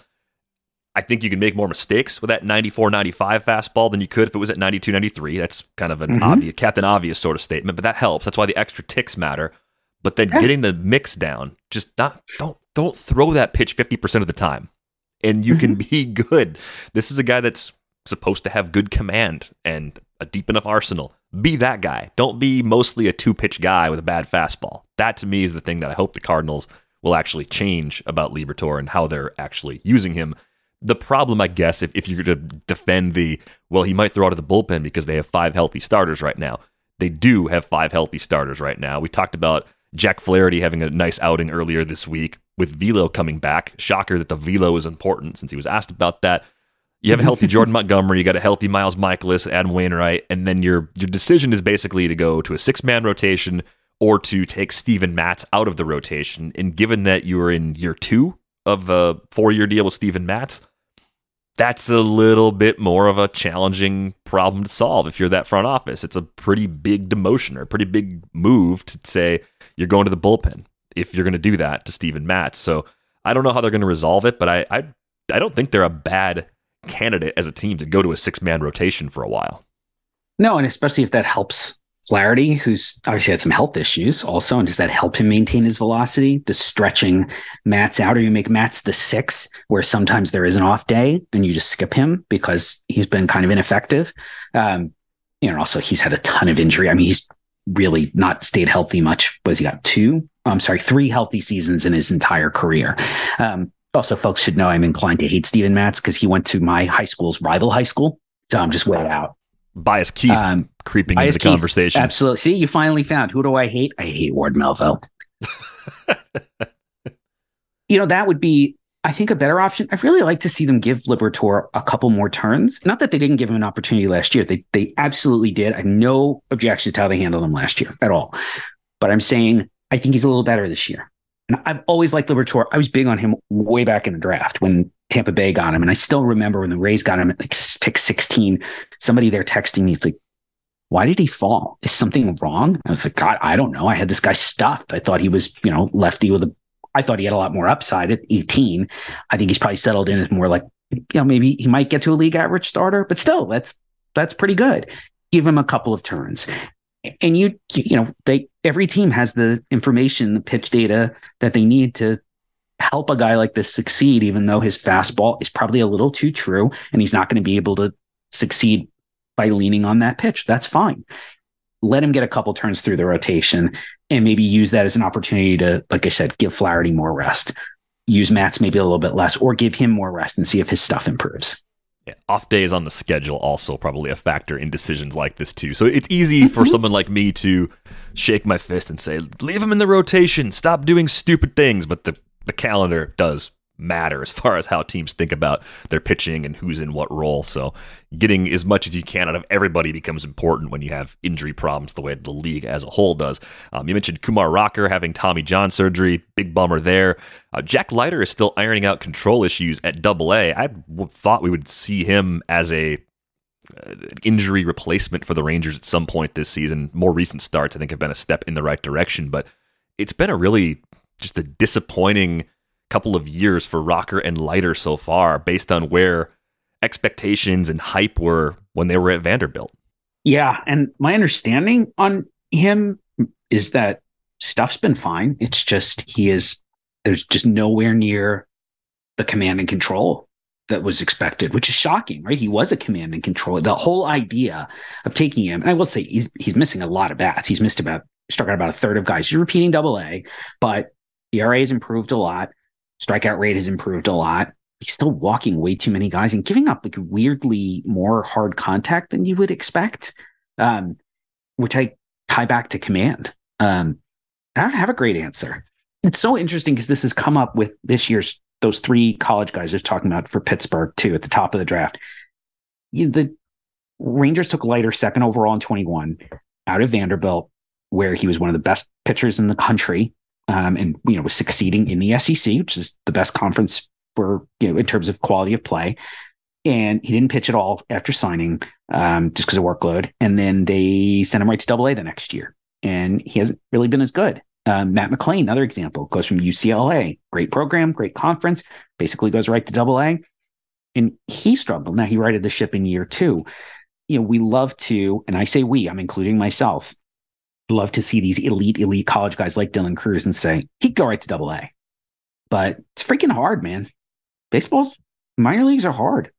I think you can make more mistakes with that ninety-four, ninety-five fastball than you could if it was at ninety-two, ninety-three. That's kind of an mm-hmm. obvious, Captain Obvious sort of statement, but that helps. That's why the extra ticks matter. But then yeah. getting the mix down, just not don't don't throw that pitch fifty percent of the time, and you mm-hmm. can be good. This is a guy that's supposed to have good command and a deep enough arsenal. Be that guy. Don't be mostly a two-pitch guy with a bad fastball. That, to me, is the thing that I hope the Cardinals will actually change about Liberatore and how they're actually using him. The problem, I guess, if, if you're going to defend the, well, he might throw out of the bullpen because they have five healthy starters right now. They do have five healthy starters right now. We talked about Jack Flaherty having a nice outing earlier this week with Velo coming back. Shocker that the Velo is important since he was asked about that. You have a healthy Jordan Montgomery, you got a healthy Miles Michaelis, Adam Wainwright, and then your your decision is basically to go to a six-man rotation or to take Steven Matz out of the rotation. And given that you are in year two of a four-year deal with Steven Matz, that's a little bit more of a challenging problem to solve if you're that front office. It's a pretty big demotion or a pretty big move to say you're going to the bullpen if you're going to do that to Steven Matz. So I don't know how they're going to resolve it, but I, I I don't think they're a bad candidate as a team to go to a six-man rotation for a while. No, and especially if that helps Flaherty, who's obviously had some health issues also, and does that help him maintain his velocity? Does stretching Matz out, or you make Matz the six, where sometimes there is an off day and you just skip him because he's been kind of ineffective. Um, you know, also he's had a ton of injury. I mean, he's really not stayed healthy much. Was he got two? I'm sorry, three healthy seasons in his entire career. Um, Also, folks should know I'm inclined to hate Steven Matz because he went to my high school's rival high school. So I'm just way out. Bias Keith um, creeping Bias into the Keith, conversation. Absolutely. See, you finally found. Who do I hate? I hate Ward Melville. You know, that would be, I think, a better option. I'd really like to see them give Liberatore a couple more turns. Not that they didn't give him an opportunity last year. They, they absolutely did. I have no objection to how they handled him last year at all. But I'm saying I think he's a little better this year. And I've always liked Liberatore. I was big on him way back in the draft when Tampa Bay got him. And I still remember when the Rays got him at like pick sixteen, somebody there texting me, it's like, why did he fall? Is something wrong? I was like, God, I don't know. I had this guy stuffed. I thought he was, you know, lefty with a, I thought he had a lot more upside at eighteen. I think he's probably settled in as more like, you know, maybe he might get to a league average starter, but still, that's, that's pretty good. Give him a couple of turns. And you, you know, they, every team has the information, the pitch data that they need to help a guy like this succeed, even though his fastball is probably a little too true and he's not going to be able to succeed by leaning on that pitch. That's fine. Let him get a couple turns through the rotation and maybe use that as an opportunity to, like I said, give Flaherty more rest, use Matz maybe a little bit less, or give him more rest and see if his stuff improves. Yeah, off days on the schedule also probably a factor in decisions like this too. So it's easy for someone like me to shake my fist and say, leave him in the rotation, stop doing stupid things. But the, the calendar does matter as far as how teams think about their pitching and who's in what role. So getting as much as you can out of everybody becomes important when you have injury problems the way the league as a whole does. Um, you mentioned Kumar Rocker having Tommy John surgery. Big bummer there. Uh, Jack Leiter is still ironing out control issues at Double A. I w- thought we would see him as a uh, injury replacement for the Rangers at some point this season. More recent starts, I think, have been a step in the right direction, but it's been a really just a disappointing couple of years for Rocker and Leiter so far, based on where expectations and hype were when they were at Vanderbilt. Yeah, and my understanding on him is that stuff's been fine. It's just he is there's just nowhere near the command and control that was expected, which is shocking, right? He was a command and control. The whole idea of taking him, and I will say he's he's missing a lot of bats. He's missed about struck out about a third of guys. He's repeating Double A, but the E R A has improved a lot. Strikeout rate has improved a lot. He's still walking way too many guys and giving up like weirdly more hard contact than you would expect, um, which I tie back to command. Um, I don't have a great answer. It's so interesting because this has come up with this year's, those three college guys I was talking about for Pittsburgh too, at the top of the draft. You know, the Rangers took Leiter second overall in twenty-one out of Vanderbilt, where he was one of the best pitchers in the country. Um, and, you know, was succeeding in the S E C, which is the best conference for, you know, in terms of quality of play. And he didn't pitch at all after signing, um, just because of workload. And then they sent him right to Double A the next year. And he hasn't really been as good. Um, Matt McLean, another example, goes from U C L A, great program, great conference, basically goes right to Double A. And he struggled. Now he righted the ship in year two. You know, we love to, and I say we, I'm including myself, love to see these elite, elite college guys like Dylan Crews and say, he'd go right to Double A. But it's freaking hard, man. Baseball's, minor leagues are hard.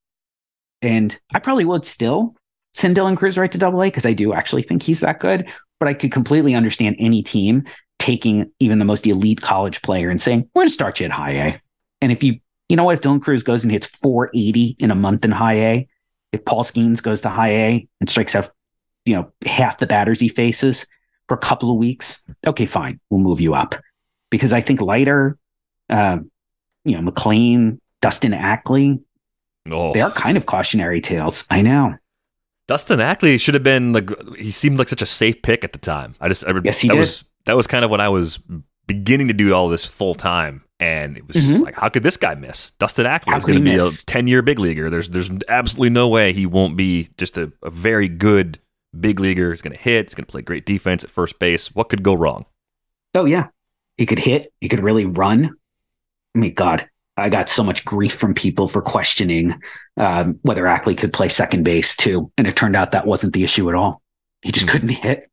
And I probably would still send Dylan Crews right to Double A because I do actually think he's that good. But I could completely understand any team taking even the most elite college player and saying, we're going to start you at high A. And if you, you know what, if Dylan Crews goes and hits four eighty in a month in high A, if Paul Skeens goes to high A and strikes out, you know, half the batters he faces for a couple of weeks, okay, fine, we'll move you up. Because I think Leiter, uh, you know, McLean, Dustin Ackley, oh. they are kind of cautionary tales. I know. Dustin Ackley should have been like, he seemed like such a safe pick at the time. I just, I, yes, he that did. was that was kind of when I was beginning to do all this full time, and it was mm-hmm. just like, how could this guy miss? Dustin Ackley is going to be miss? a ten year big leaguer. There's there's absolutely no way he won't be just a, a very good big leaguer. He's going to hit. He's going to play great defense at first base. What could go wrong? Oh yeah, he could hit. He could really run. I mean, God, I got so much grief from people for questioning um, whether Ackley could play second base too. And it turned out that wasn't the issue at all. He just couldn't hit.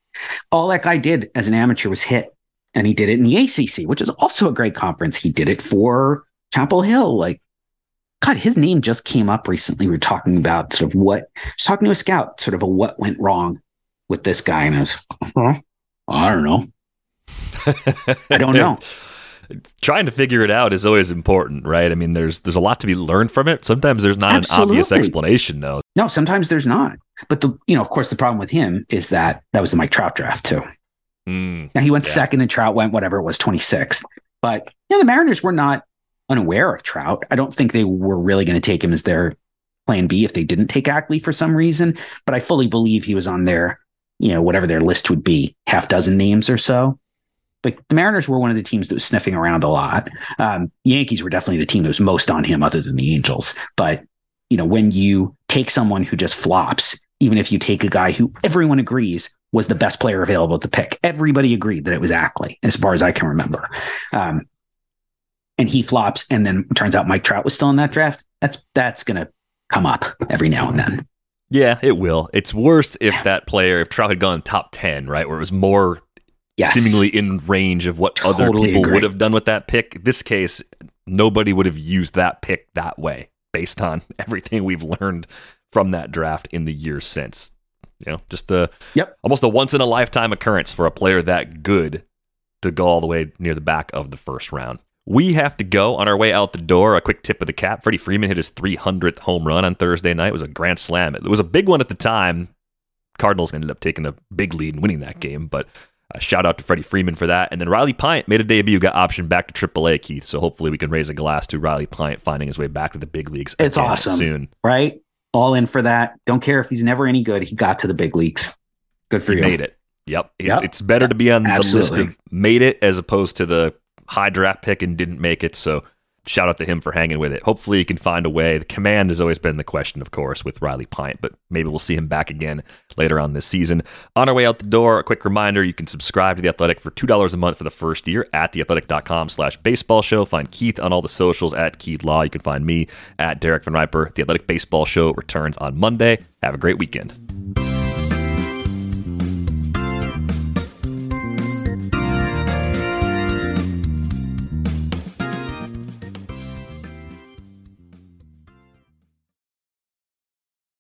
All that guy did as an amateur was hit. And he did it in the A C C, which is also a great conference. He did it for Chapel Hill. Like, God, his name just came up recently. We were talking about sort of what, I was talking to a scout, sort of a what went wrong with this guy. And I was, huh? I don't know. I don't know. Trying to figure it out is always important, right? I mean, there's there's a lot to be learned from it. Sometimes there's not Absolutely. an obvious explanation, though. No, sometimes there's not. But the you know, of course, the problem with him is that that was the Mike Trout draft too. Mm, now he went yeah. second, and Trout went whatever it was, twenty-sixth. But you know, the Mariners were not unaware of Trout. I don't think they were really going to take him as their plan B if they didn't take Ackley for some reason. But I fully believe he was on their, you know, whatever their list would be, half dozen names or so. But the Mariners were one of the teams that was sniffing around a lot. Um, Yankees were definitely the team that was most on him other than the Angels. But, you know, when you take someone who just flops, even if you take a guy who everyone agrees was the best player available to pick. Everybody agreed that it was Ackley, as far as I can remember. Um, and he flops, and then it turns out Mike Trout was still in that draft. That's that's going to come up every now and then. Yeah, it will. It's worst if that player, if Trout had gone top ten, right, where it was more yes. seemingly in range of what totally other people agree. would have done with that pick. This case, nobody would have used that pick that way based on everything we've learned from that draft in the years since. You know, just a yep. almost a once in a lifetime occurrence for a player that good to go all the way near the back of the first round. We have to go. On our way out the door, a quick tip of the cap. Freddie Freeman hit his three hundredth home run on Thursday night. It was a grand slam. It was a big one at the time. Cardinals ended up taking a big lead and winning that game, but uh, shout out to Freddie Freeman for that. And then Riley Pint made a debut, got optioned back to triple A, Keith. So hopefully we can raise a glass to Riley Pint finding his way back to the big leagues. It's awesome, soon. Right? All in for that. Don't care if he's never any good. He got to the big leagues. Good for he you. He made it. Yep. yep. It, it's better to be on Absolutely. the list of made it as opposed to the high draft pick and didn't make it. So shout out to him for hanging with it. Hopefully he can find a way. The command has always been the question, of course, with Riley Pint, but maybe we'll see him back again later on this season. On our way out the door, a quick reminder, you can subscribe to The Athletic for two dollars a month for the first year at theathletic.com slash baseball show. Find Keith on all the socials at Keith Law. You can find me at Derek Van Riper. The Athletic Baseball Show returns on Monday. Have a great weekend.